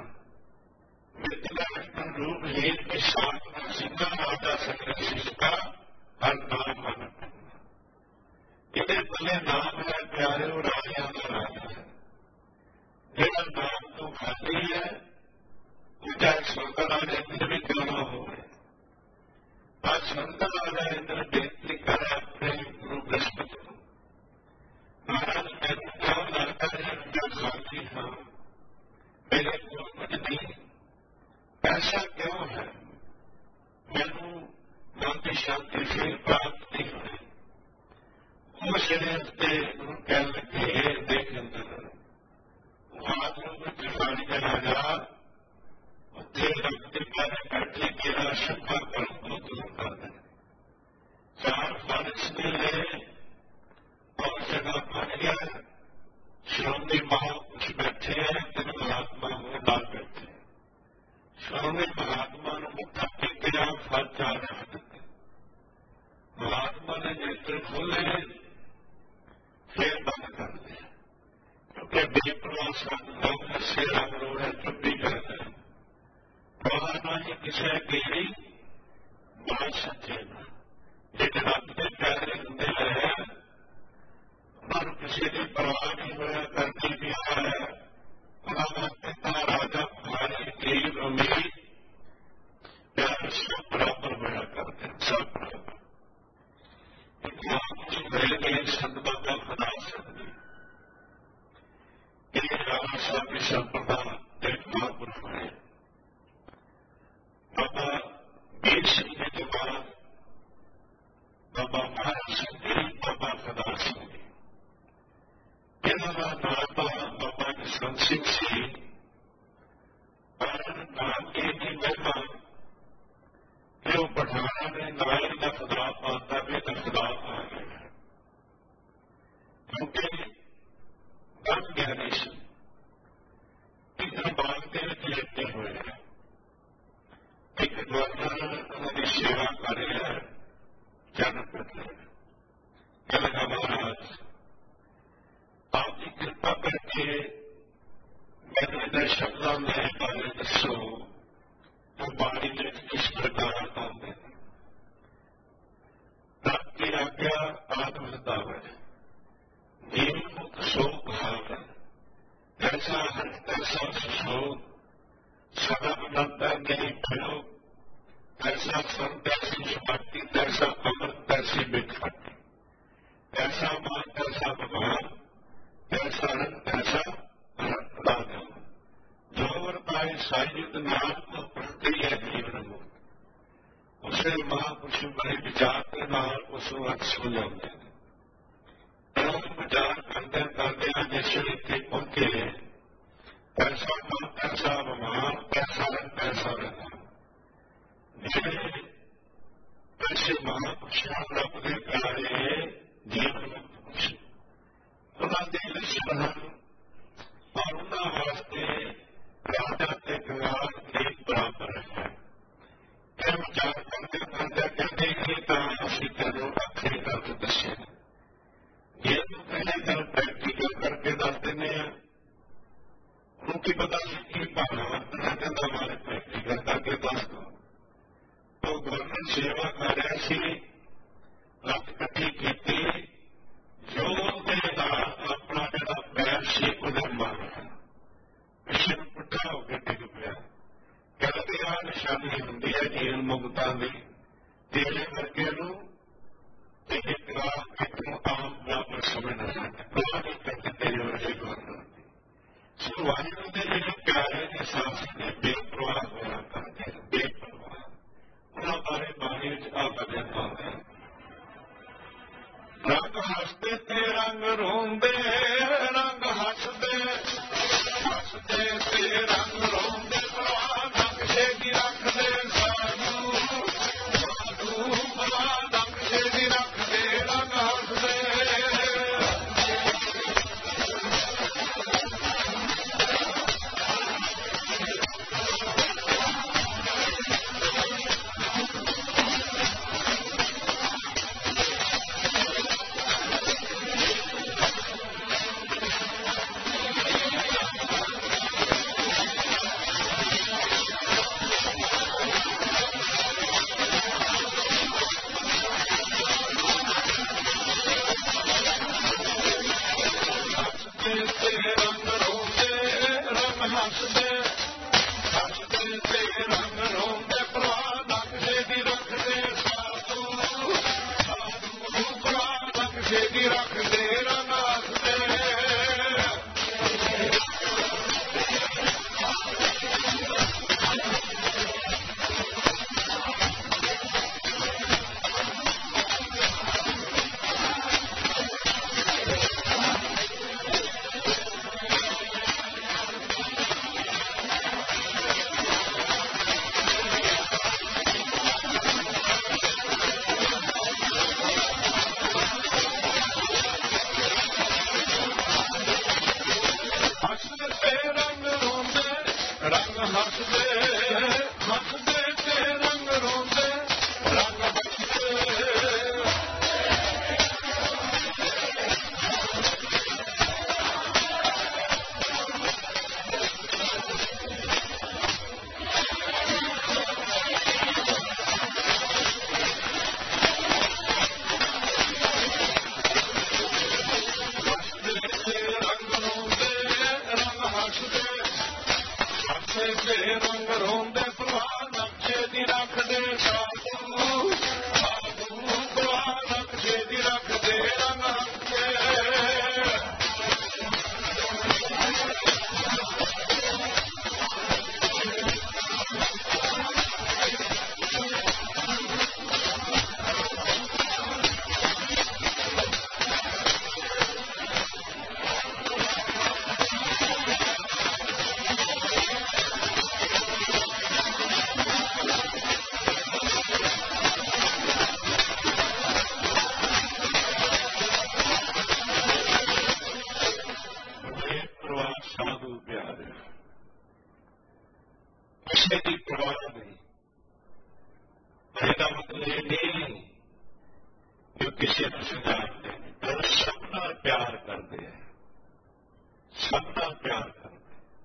Speaker 1: ਮਿੱਤਰ ਰੂਪ ਹੀਰ ਕੇ ਸਾਥ ਸਿੱਧਾ ਰਾਜਾ ਸਕਲ ਸਿਸ਼ਕਾ ਹਰ ਨਾਮ ਮਨ ਇਹਦੇ ਪੱਲੇ ਨਾਮ ਹੈ ਪਿਆਰੇ ਉਹ ਰਾਜਿਆਂ ਦਾ ਰਾਜਾ ਹੈ ਜਿਹੜਾ ਨਾਮ ਤੋਂ ਖਾਲੀ ਹੈ ਉਹ ਚਾਹੇ ਸੋਦਾ ਦਾ ਰਾਜਾ ਇੰਦਰ ਵੀ ਕਿਉਂ ਨਾ ਹੋਵੇ। ਅੱਜ ਸੰਤ ਦਾ ਰਾਜਾ ਇੰਦਰ ਬੇਨਤੀ ਕਰੇ ਆਪਣੇ ਗੁਰੂ ਬ੍ਰਹਸਪਤੀ ਨੂੰ, ਮਹਾਰਾਜ ਮੈਨੂੰ ਕਿਉਂ ਲੱਗਦਾ ਹੈ ਮੈਂ ਖਾਲੀ ਹਾਂ, ਮੇਰੇ ਕੋਲ ਕੁਝ ਨਹੀਂ, ਐਸਾ ਕਿਉਂ ਹੈ, ਮੈਨੂੰ ਮਨ ਦੀ ਸ਼ਾਂਤੀ ਫਿਰ ਪ੍ਰਾਪਤ ਨਹੀਂ ਹੋਈ। ਉਹ ਸ਼ਰੀਰ ਤੇ ਉਹਨੂੰ ਕਹਿਣ ਲੱਗੇ, ਦੇਖ ਅੰਦਰ ਆਦਮੀ ਵਿੱਚ ਪਾਣੀ ਦਾ ਰਾਜਾ ਉੱਥੇ ਰੱਬ ਦੇ ਬਾਰੇ ਬੈਠੇ ਤੇਰਾ ਸ਼ੱਕਾ ਕਰਮ ਤੋਂ ਦੂਰ ਕਰ ਦੇ। ਚਾਰ ਫਾਰਿਸ਼ ਨੇ ਲਏ ਔਰ ਜਗ੍ਹਾ ਬਣ ਗਿਆ। ਸ਼੍ਰੋਮਣੀ ਮਹਾਂਪੁਰਸ਼ ਬੈਠੇ ਹੈ, ਤਿੰਨ ਮਹਾਤਮਾ ਉਹ ਨਾਲ ਬੈਠੇ। ਸ਼੍ਰੋਮਣੀ ਮਹਾਤਮਾ ਨੂੰ ਮੱਥਾ ਟੇਕਿਆ, ਫਲ ਚਾਰ ਰੱਖ ਦਿੱਤੇ। ਮਹਾਤਮਾ ਨੇ ਨੇਤਰ ਖੋਲੇ, ਫੇਰ ਬੰਦ ਕਰ ਦਿਆ, ਕਿਉਂਕਿ ਬੇਪਰਵਾਹ ਸਾਨੂੰ ਸੇਵਾ ਲੋੜ ਹੈ, ਚੁੱਪੀ ਕਰਦੇ ਪ੍ਰਵਾਹ ਨਾ ਹੀ ਕਿਸੇ ਕੀ ਬਾਤ ਸੱਚੇ ਨਾ, ਜਿਹੜੇ ਰੱਬ ਦੇ ਪਿਆਰੇ ਹੁੰਦੇ ਹੈ ਉਹਨਾਂ ਨੂੰ ਕਿਸੇ ਦੀ ਪਰਵਾਹ ਨਹੀਂ ਹੋਇਆ ਕਰਦੀ ਵੀ ਹੈ। ਉਹਨਾਂ ਵਾਸਤੇ ਤਾਂ ਰਾਜਾ ਭਾਰੀ ਗਰੀਬ ਅਮੀਰ ਪਿਆਰ ਸਭ ਬਰਾਬਰ ਹੋਇਆ ਕਰਦੇ, ਸਭ ਬਰਾਬਰ। ਮਿਲ ਗਏ ਸੰਤਾਂ ਦਾ ਖੁਦਾ ਸਕਦੀ, ਇਹ ਰਾਜਾ ਸਾਹਿਬ ਦੀ ਸੰਪਰਦਾ ਇੱਕ ਮਹਾਂਪੁਰਖ ਹੋਏ। ਬਾਬਾ ਵੀਰ ਸਿੰਘ ਜੀ ਤੋਂ ਬਾਅਦ ਬਾਬਾ ਮਹਾਰਾਜ ਸਿੰਘ ਜੀ, ਬਾਬਾ ਖੁਦਾ ਸਿੰਘ ਜੀ, ਇਹਨਾਂ ਦਾ ਨਾਮ ਤਾਂ ਬਾਬਾ ਜਸਵੰਤ ਸਿੰਘ ਸੀ, ਪਰ ਨਾਮ ਇਹ ਨਹੀਂ ਮਿਲਦਾ ਕਿ ਉਹ ਪਠਾਣਾ ਨੇ ਨਾਇਕ ਦਾ ਖੁਦਾ ਪਾਤਾ ਵੀ ਤਾਂ ਖੁਦਾ ਆ ਗਿਆ, ਕਿਉਂਕਿ ਬ੍ਰਹਮ ਗਿਆਨੀ ਸੀ। ਇੱਕ ਬਾਗ ਦੇ ਵਿੱਚ ਲਿਪਟੇ ਹੋਏ ਹੈ, ਇੱਕ ਗਵਰਨਰ ਉਹਨਾਂ ਦੀ ਸੇਵਾ ਕਰ ਰਿਹਾ ਹੈ, ਚਰਨ ਪੱਤਰ ਕਹਿੰਦਾ ਮਹਾਰਾਜ ਆਪ ਦੀ ਕਿਰਪਾ ਕਰਕੇ ਮੈਨੂੰ ਇਹਦੇ ਸ਼ਬਦਾਂ ਦੇ ਬਾਰੇ ਦੱਸੋ, ਉਹ ਬਾਣੀ ਵਿੱਚ ਕਿਸ ਪ੍ਰਕਾਰ ਆਉਂਦੇ ਨੇ। ਰੱਬ ਦੀ ਆਗਿਆ ਆਤਮ ਹਿਤਾਵੈ, ਜੀਵ ਮੁਕਤ ਸੋ ਭਾਵੈ, ਐਸਾ ਹਰ ਐਸਾ ਸੁਸ਼ੋਭ, ਸਦਾ ਅਨੰਤਾ ਨਹੀਂ ਭਿਓ, ਐਸਾ ਸੰਤ ਐਸੀ ਸੁਭਾਤੀ, ਤੈਸਾ ਅੰਮ੍ਰਿਤ ਤੈਸੀ ਮਿਠਾਟੀ, ਐਸਾ ਮਾਨ ਤੈਸਾ ਭਗਵਾਨ, ਐਸਾ ਰੰਗ ਐਸਾ ਰਾਜਾ, ਜੋ ਵਰਤਾਏ ਸਾਈਤ ਨਾਮ ਤੋਂ ਪ੍ਰਕਿਰਿਆ ਜੀਵਨ ਮੁਕਤ। ਉਸੇ ਮਹਾਂਪੁਰਸ਼ ਬੜੇ ਵਿਚਾਰ ਦੇ ਨਾਲ ਉਸ ਨੂੰ ਅਰਥ ਸਮਝਾਉਂਦੇ ਨੇ। ਵਿਚਾਰ ਕਰਦੇ ਕਰਦਿਆਂ ਜਿਸ ਇੱਥੇ ਪਹੁੰਚੇ, ਪੈਸਾ ਮਾਨ ਪੈਸਾ ਭਗਵਾਨ, ਪੈਸਾ ਰੰਗ ਪੈਸਾ ਰੰਗ, ਜਿਹੜੇ ਐਸੇ ਮਹਾਂਪੁਰਸ਼ਾਂ ਰੱਬ ਦੇ ਪਿਆਰੇ ਜੀਵਨ ਮੁਕਤ, ਉਹਨਾਂ ਦੇ ਲੱਛਣ ਹਨ ਔਰ ਉਹਨਾਂ ਵਾਸਤੇ ਰਾਜਾ ਤੇ ਕੰਗਾਲ ਇੱਕ ਬਰਾਬਰ ਹੈ। ਇਹ ਵਿਚਾਰ ਕਰਦੇ ਕਰਦੇ ਕਹਿੰਦੇ ਕਿ ਤਾਂ ਅਸੀਂ ਤੈਨੂੰ ਆਖਰੀ ਗੱਲ ਦੱਸੇ, ਜੇ ਤੂੰ ਪਹਿਲੇ ਗੱਲ ਪ੍ਰੈਕਟੀਕਲ ਕਰਕੇ ਦੱਸ ਦਿੰਦੇ ਆ, ਉਹਨੂੰ ਕੀ ਪਤਾ ਸੀ ਕੀ ਭਾਵਨਾ ਵਰਤਣਾ ਕਹਿੰਦਾ, ਮਾਰੇ ਪ੍ਰੈਕਟੀਕਲ ਕਰਕੇ ਦੱਸ ਦੋ। ਉਹ ਗਵਰਨਰ ਸੇਵਾ ਕਰ ਰਿਹਾ ਸੀ, ਲੱਤ ਇਕੱਠੀ ਕੀਤੀ, ਜੋ ਉਹਦੇ ਨਾਲ ਆਪਣਾ ਜਿਹੜਾ ਪੈਰ ਸੀ ਉਹਦੇ ਮਾਰਿਆ, ਪਿੱਛੇ ਨੂੰ ਪੁੱਠਾ ਹੋ ਕੇ ਡਿੱਗ ਪਿਆ। ਕਹਿੰਦੇ ਆਹ ਨਿਸ਼ਾਨੀ ਹੁੰਦੀ ਹੈ ਜੀਵਨ ਮੁਕਤਾਂ ਦੀ, ਤੇਰੇ ਵਰਗੇ ਨੂੰ ਤੇ ਇੱਕ ਇੱਕ ਨੂੰ ਆਮ ਬਰਾਬਰ ਸਮਝਣਾ ਚਾਹੁੰਦਾ, ਕੋਈ ਨਹੀਂ ਕਰਦੇ ਤੇਰੇ ਵਰਗੇ ਗਵਰਨਰ ਦੀ। ਸੋ ਵਾਹਿਗੁਰੂ ਦੇ ਜਿਹੜੇ ਪਿਆਰੇ ਦੇ ਸਾਥ ਨੇ ਬੇਪਰਵਾਹ ਹੋਇਆ ਕਰਦੇ, ਬੇਪਰਵਾਹ, ਉਹਨਾਂ ਬਾਰੇ ਬਾਣੀ ਵਿੱਚ ਆ ਭਜਨ ਆਉਂਦਾ ਹੈ। ਰੰਗ ਹੱਸਦੇ ਤੇ ਰੰਗ ਰੋਂਦੇ, ਰੰਗ ਹੱਸਦੇ ਹੱਸਦੇ ਤੇ ਰੰਗ ਰੋਂਦੇ, ਭਰਾ ਨਕਸ਼ੇ ਦੀ ਰੱਖਦੇ ਸਾਧੂ, ਸਾਧੂ ਭਰਾ ਨਕਸ਼ੇ ਦੀ ਰੱਖਦੇ, ਰੰਗ ਹੱਸਦੇ। ਜੋ ਕਿਸੇ ਨੂੰ ਸੁਝਾਉਂਦੇ ਨੇ, ਪਰ ਸਭ ਨਾਲ ਪਿਆਰ ਕਰਦੇ ਹੈ, ਸਭ ਨਾਲ ਪਿਆਰ ਕਰਦੇ,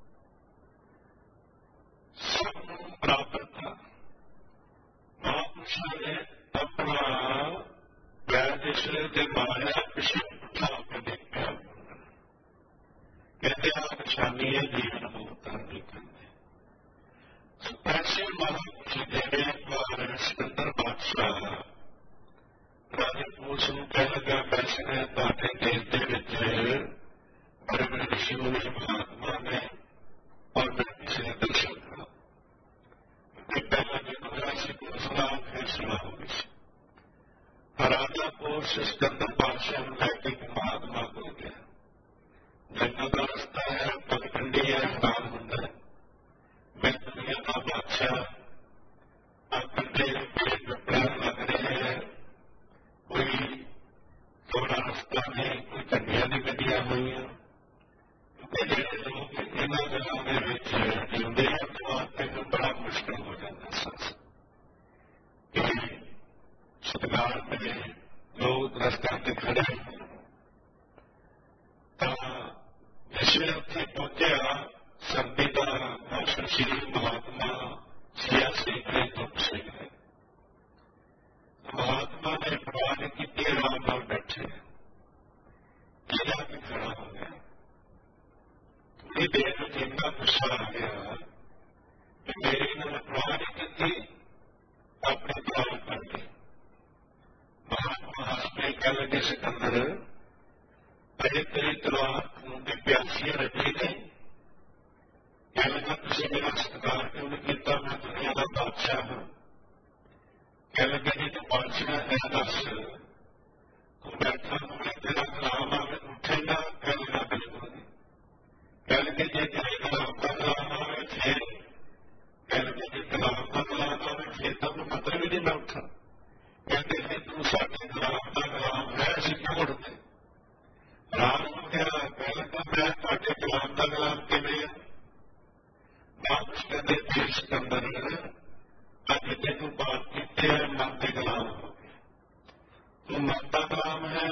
Speaker 1: ਸਭ ਨੂੰ ਬਰਾਬਰਤਾ। ਮਹਾਂਪੁਰਸ਼ਾਂ ਨੇ ਆਪਣਾ ਪੈਰ ਦੇ ਸਿਰ ਤੇ ਮਾਰਿਆ, ਪਿੱਛੇ ਉਠਾ ਕੇ ਦੇਖਿਆ, ਕਹਿੰਦੇ ਆ ਨਿਸ਼ਾਨੀ ਹੈ ਜੀਵਨ ਮੁਕਤਾਂ ਦੀ। ਕਹਿੰਦੇ ਐਸੇ ਮਹਾਂਪੁਰਸ਼ ਜਿਹੜੇ ਮਹਾਰਾਜ ਸਿਕੰਦਰ ਬਾਦਸ਼ਾਹ ਰਾਜੇ ਪੁਲਿਸ ਨੂੰ ਕਹਿ ਲੱਗਾ, ਵੈਸੇ ਤੁਹਾਡੇ ਦੇਸ਼ ਦੇ ਵਿੱਚ ਬੜੇ ਬੜੇ ਰਿਸ਼ੀ ਮੁਨੀ ਮਹਾਤਮਾ ਨੇ, ਔਰ ਮੈਂ ਕਿਸੇ ਨੇ ਦਰਸ਼ਨ ਕਰਾ ਕਿ ਪਹਿਲਾਂ ਜਦੋਂ ਹੋਇਆ ਸੀ ਪੁਲਿਸ ਨਾਲ ਫੈਸਲਾ ਹੋ ਗਈ ਸੀ। ਰਾਜਾ ਪੁਲਿਸ ਸਿਕੰਦਰ ਬਾਦਸ਼ਾਹ ਨੂੰ ਲੈ ਕੇ ਮਹਾਤਮਾ ਕੋਲ ਗਿਆ। ਜੰਗਲ ਦਾ ਰਸਤਾ ਹੈ, ਪਗਡੰਡੀ ਹੈ, ਹਾਲ ਹੁੰਦਾ ਹੈ, ਮੈਂ ਦੁਨੀਆ ਦਾ ਬਾਦਸ਼ਾਹ, ਕੰਢੇ ਤੇ ਪੈਰ ਲੱਗ ਰਹੇ ਹੈ, ਕੋਈ ਥੋੜਾ ਰਸਤਾ ਨਹੀਂ, ਕੋਈ ਝੰਡੀਆਂ ਨਹੀਂ ਕੱਢੀਆਂ ਹੋਈਆਂ, ਤੇ ਜਿਹੜੇ ਲੋਕ ਇਹਨਾਂ ਗੱਲਾਂ ਦੇ ਵਿੱਚ ਜਿਉਂਦੇ ਆ ਤਾਂ ਮੈਨੂੰ ਬੜਾ ਮੁਸ਼ਕਿਲ ਹੋ ਜਾਂਦਾ ਸੀ ਕਿ ਸਤਿਕਾਰ ਮਿਲੇ, ਲੋਕ ਰਸਤਿਆਂ ਤੇ ਖੜੇ। ਤਾਂ ਜਿਸ ਵੇਲੇ ਉੱਥੇ ਪਹੁੰਚਿਆ, ਸਰਦੀ ਦਾ ਮੌਸਮ ਸੀ, ਮਹਾਤਮਾ ਸਿਆਸੀ ਦੇ ਧੁੱਪ ਸੀ। ਮਹਾਤਮਾ ਨੇ ਪਰਵਾਹ ਨਹੀਂ ਕੀਤੀ, ਆਰਾਮ ਨਾਲ ਬੈਠੇ, ਜਾ ਕੇ ਖੜਾ ਹੋ ਗਿਆ। ਥੋੜੀ ਦੇਰ ਵਿੱਚ ਇੰਨਾ ਗੁੱਸਾ ਆ ਗਿਆ ਕਿ ਮੇਰੀ ਨਾਲ ਪਰਵਾਹ ਨਹੀਂ ਕੀਤੀ, ਆਪਣੇ ਤਲਾਕ ਕਰ ਗਏ। ਮਹਾਤਮਾ ਹੱਸ ਕੇ ਕਹਿ ਲੱਗੇ, ਸਿਕੰਦਰ ਅਜੇ ਤੇਰੀ ਤਲਾਕ ਹੋਣ ਦੀ ਪਿਆਸੀਆਂ ਰੱਜੀ ਨਹੀਂ। ਕਹਿ ਲੱਗਾ, ਤੁਸੀਂ ਮੇਰਾ ਸਤਿਕਾਰ ਕਿਉਂ ਨਹੀਂ ਕੀਤਾ, ਮੈਂ ਦੁਨੀਆ ਦਾ ਬਾਦਸ਼ਾਹ ਹਾਂ। ਕਹਿ ਲੱਗਾ, ਜੀ ਤੂੰ ਬਾਦਸ਼ਾਹ ਹੈ, ਦੱਸ ਤੂੰ ਬੈਠਾ ਹੋਵੇ ਤੇਰਾ ਗੁਲਾਮ ਆਵੇ, ਉੱਠੇਗਾ? ਕਹਿ ਲੱਗਾ, ਬਿਲਕੁਲ ਨਹੀਂ। ਕਹਿ ਲੱਗੇ, ਜੇ ਤੇਰੇ ਗੁਲਾਮ ਦਾ ਗੁਲਾਮ ਆਵੇ ਫਿਰ? ਕਹਿ ਲੱਗੇ, ਜੇ ਗੁਲਾਮ ਦਾ ਗੁਲਾਮ ਆਵੇ ਫਿਰ ਤਾਂ ਉਹਨੂੰ ਮਤਲਬ ਹੀ ਨਹੀਂ ਮੈਂ ਉੱਠਾ। ਕਹਿੰਦੇ ਜੇ ਤੂੰ ਸਾਡੇ ਗੁਲਾਮ ਦਾ ਗੁਲਾਮ ਹੈ, ਅਸੀਂ ਕਿਉਂ ਉੱਠਦੇ? ਰਾਮ ਨੂੰ ਕਿਹਾ, ਕਹਿ ਲੱਗਾ, ਮੈਂ ਤੁਹਾਡੇ ਗੁਲਾਮ ਦਾ ਗੁਲਾਮ ਕਿਵੇਂ ਆ? ਬਾਦਸ਼ਾਹ ਕਹਿੰਦੇ, ਫਿਰ ਸਿਕੰਦਰ ਅੱਜ ਤੈਨੂੰ ਬਾਤ ਕੀਤੀ ਹੈ, ਮਨ ਦੇ ਗੁਲਾਮ ਹੋ ਗਏ। ਤੂੰ ਮਨ ਦਾ ਗੁਲਾਮ ਹੈ,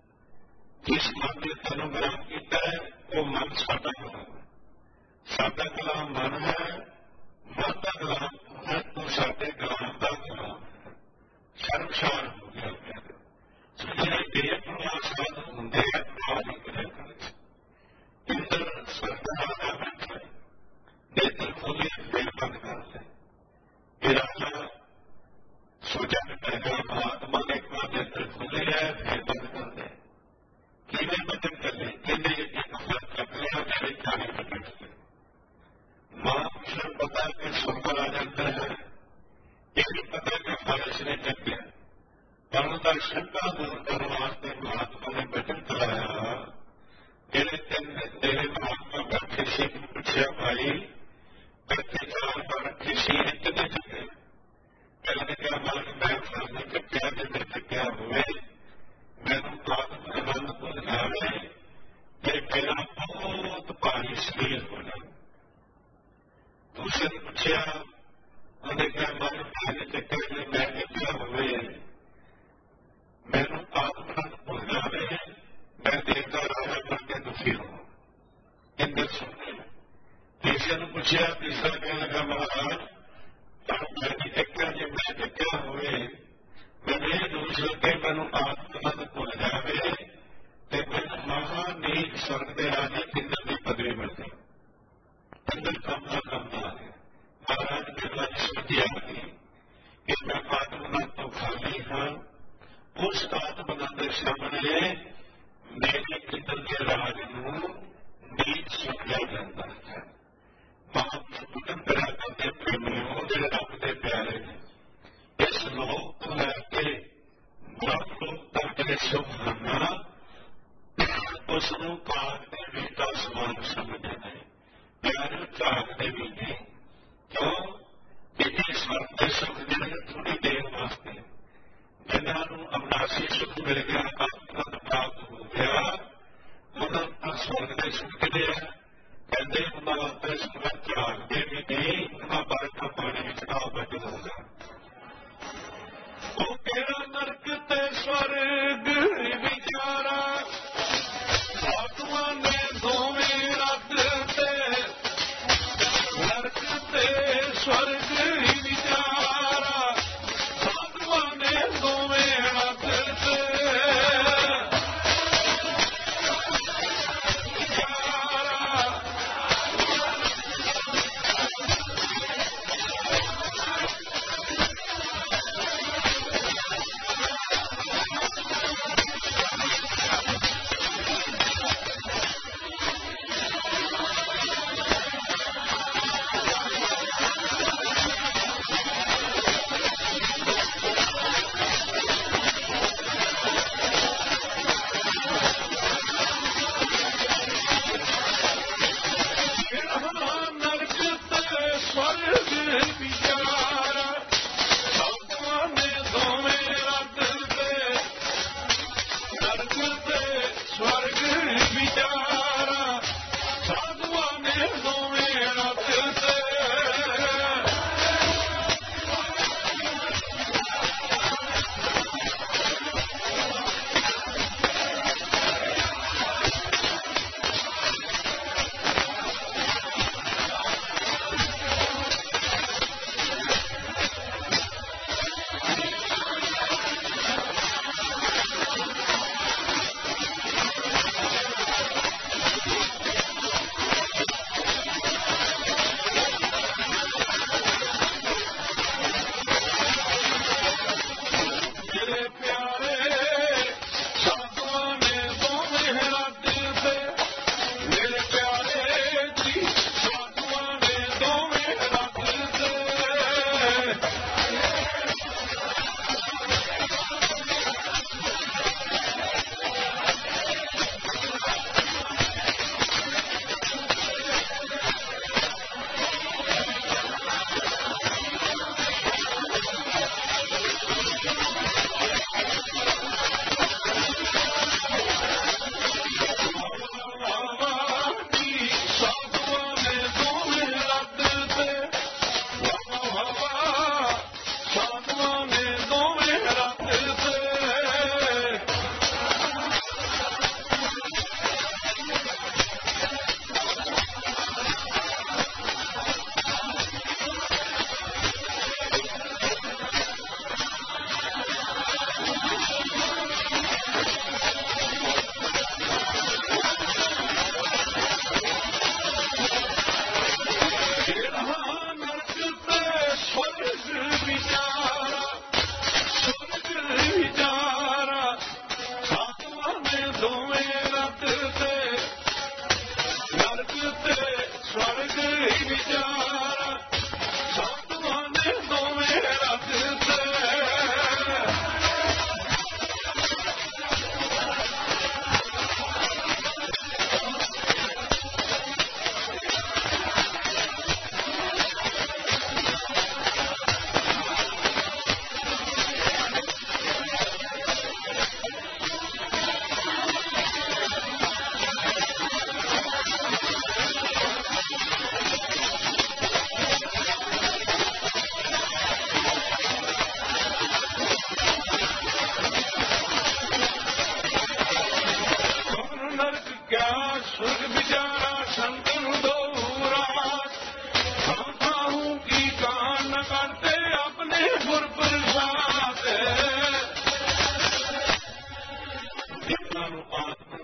Speaker 1: ਜਿਸ ਮਨ ਨੇ ਤੈਨੂੰ ਗੁਲਾਮ ਕੀਤਾ ਹੈ ਉਹ ਮਨ ਸਾਡਾ ਗੁਲਾਮ ਹੈ। ਸਾਡਾ ਗੁਲਾਮ ਮਨ ਹੈ, ਮਨ ਦਾ ਗੁਲਾਮ ਹੈ, ਤੂੰ ਸਾਡੇ ਗੁਲਾਮ ਦਾ ਗੁਲਾਮ ਹੈ। ਸ਼ਰਮਸ਼ਾਰ ਹੋ ਗਿਆ। ਜਿਹੜੇ ਬੇਪਰਵਾਹ ਸਾਧੂ ਹੁੰਦੇ ਆ, ਪਰਵਾਹ ਨਹੀਂ ਕਰਿਆ ਕਰਦੇ। ਇੰਦਰ ਸਰਦਾ ਰਾਜਾ ਬੈਠਾ, ਨੇਤਰ ਖੋਲੇ, ਦਿਲ ਬੰਦ ਕਰ ਲੈ। ਇਹ ਰਾਜਾ ਸੋਚਾ ਕਰੇਗਾ, ਮਹਾਤਮਾ ਨੇ ਇੱਕ ਵਾਰ ਨੇਤਰ ਖੋਲੇ ਹੈ, ਫਿਰ ਬੰਦ ਕਰ ਲੈ। ਕਿਵੇਂ ਬਚਨ ਕਰੇ? ਕਹਿੰਦੇ ਇੱਕ ਫਲ ਚੱਕ ਲਿਆ, ਮੇਰੇ ਚਾਰੇ ਬਚਨ ਕਰੇ। ਮਹਾਂਪੁਰਸ਼ ਨੂੰ ਪਤਾ ਕਿ ਸੁਰਗਲ ਆ ਜਾਂਦਾ ਹੈ, ਇਹ ਵੀ ਪਤਾ ਕਿ ਫਲ ਇਸਨੇ ਚੱਕਿਆ। ਪਰ ਦਾ ਸ਼ੰਕਾ ਦੂਰ ਕਰਨ ਵਾਸਤੇ ਮਹਾਤਮਾ ਨੇ ਬਚਨ ਕਰਾਇਆ। ਜਿਹੜੇ ਤਿੰਨ ਤੇਰੇ ਮਹਾਤਮਾ ਬੈਠੇ ਸੀ, ਪੁੱਛਿਆ, ਭਾਈ ਬੈਠੇ ਚਾਰ ਪਰ ਰੱਖੇ ਸੀ, ਕਿੰਨੇ ਚੱਕੇ? ਕਹਿੰਦੇ ਕਿਹਾ, ਮਾਲਕ ਮੈਂ ਫਲ ਨਹੀਂ ਚੱਕਿਆ, ਜੇ ਮੈਂ ਚੱਕਿਆ ਹੋਵੇ ਮੈਨੂੰ ਆਤਮ ਆਨੰਦ ਭੁੱਲ ਜਾਵੇ ਤੇ ਮੇਰਾ ਬਹੁਤ ਭਾਰੀ ਸਰੀਰ ਹੋ ਜਾਵੇ। ਦੂਸਰੇ ਨੇ ਪੁੱਛਿਆ, ਉਹਨੇ ਕਿਹਾ, ਮਾਲਕ ਮੈਂ ਨਹੀਂ ਚੱਕਿਆ, ਜੇ ਮੈਂ ਚੱਕਿਆ ਹੋਵੇ ਮੈਨੂੰ ਆਤਮ ਆਨੰਦ ਭੁੱਲ ਜਾਵੇ, ਮੈਂ ਦੇਖਦਾ ਰਾਜਾ ਬਣ ਕੇ ਦੁਖੀ ਹੋਵਾਂ। ਇੰਦਰ ਸੁਣ ਲਿਆ। ਤੀਸਰੇ ਨੂੰ ਪੁੱਛਿਆ, ਤੀਸਰਾ ਕਹਿਣ ਲੱਗਾ, ਮਹਾਰਾਜ ਪਰ ਮੈਂ ਨਹੀਂ ਚੱਕਿਆ, ਜੇ ਮੈਂ ਚੱਕਿਆ ਹੋਵੇ ਮੈਨੂੰ ਇਹ ਦੋਸ਼ ਲੱਗੇ ਮੈਨੂੰ ਆਤਮ ਆਨੰਦ ਭੁੱਲ ਜਾਵੇ ਤੇ ਮੈਨੂੰ ਮਹਾਨੀਤ ਸਵਰਗ ਦੇ ਰਾਜੇ ਇੰਦਰ ਦੀ ਪਦਵੀ ਮਿਲ ਜਾਏ। ਇੰਦਰ ਕੰਮ ਦਾ ਕੰਮ ਆ ਗਿਆ। ਮਹਾਰਾਜ ਮੇਰਾ ਸੋਚਿਆ ਕਿ ਮੈਂ ਆਤਮ ਆਨੰਦ ਤੋਂ ਖਾਲੀ ਹਾਂ, ਉਸ ਆਤਮ ਆਨੰਦ ਦੇ ਸਾਹਮਣੇ ਮੇਰੇ ਇੰਦਰ ਦੇ ਰਾਜ ਨੂੰ ਨੀਚ ਸਮਝਿਆ ਜਾਂਦਾ ਹੈ। ਮਹਾਂਪੁਰਸ਼ ਕਰਿਆ ਕਰਦੇ ਪ੍ਰੇਮੀਓ, ਜਿਹੜੇ ਰੱਬ ਦੇ ਪਿਆਰੇ ਨੇ, ਇਸ ਲੋਕ ਤੋਂ ਲੈ ਕੇ ਬ੍ਰਹਮ ਲੋਕ ਤੱਕ ਜਿਹੜੇ ਸੁਖ ਹਨ, ਉਸ ਨੂੰ ਕਾਗ ਦੇ ਬੇਟਾ ਸਮਾਨ ਸਮਝਦੇ ਨੇ, ਪਿਆਰ ਝਾਕਦੇ ਵੀ ਨੇ। ਕਿਉਂ? ਇਹ ਸਵਰਗ ਦੇ ਸੁਖ ਜਿਹੜੇ ਥੋੜੀ ਦੇਰ ਵਾਸਤੇ, ਜਿਨ੍ਹਾਂ ਨੂੰ ਅਵਨਾਸ਼ੀ ਸੁਖ ਮਿਲ ਗਿਆ, ਆਤਮ ਪ੍ਰਾਪਤ ਹੋ ਗਿਆ, ਉਹਨਾਂ ਦਾ ਸਵਰਗ ਦੇ ਸੁਖ ਕਿਤੇ ਹੈ? ਕਹਿੰਦੇ ਉਹਨਾਂ ਵਾਸਤੇ ਸੁਖ ਝਾਕਦੇ ਵੀ ਨਹੀਂ, ਉਹਨਾਂ ਬਾਰੇ ਤਾਂ ਪਾਣੀ ਵਿੱਚ ਨਾ ਬਚਦਾ। ਉਹ ਕਿਹੜਾ ਨਰਕ ਤੇ ਸਵਰਗ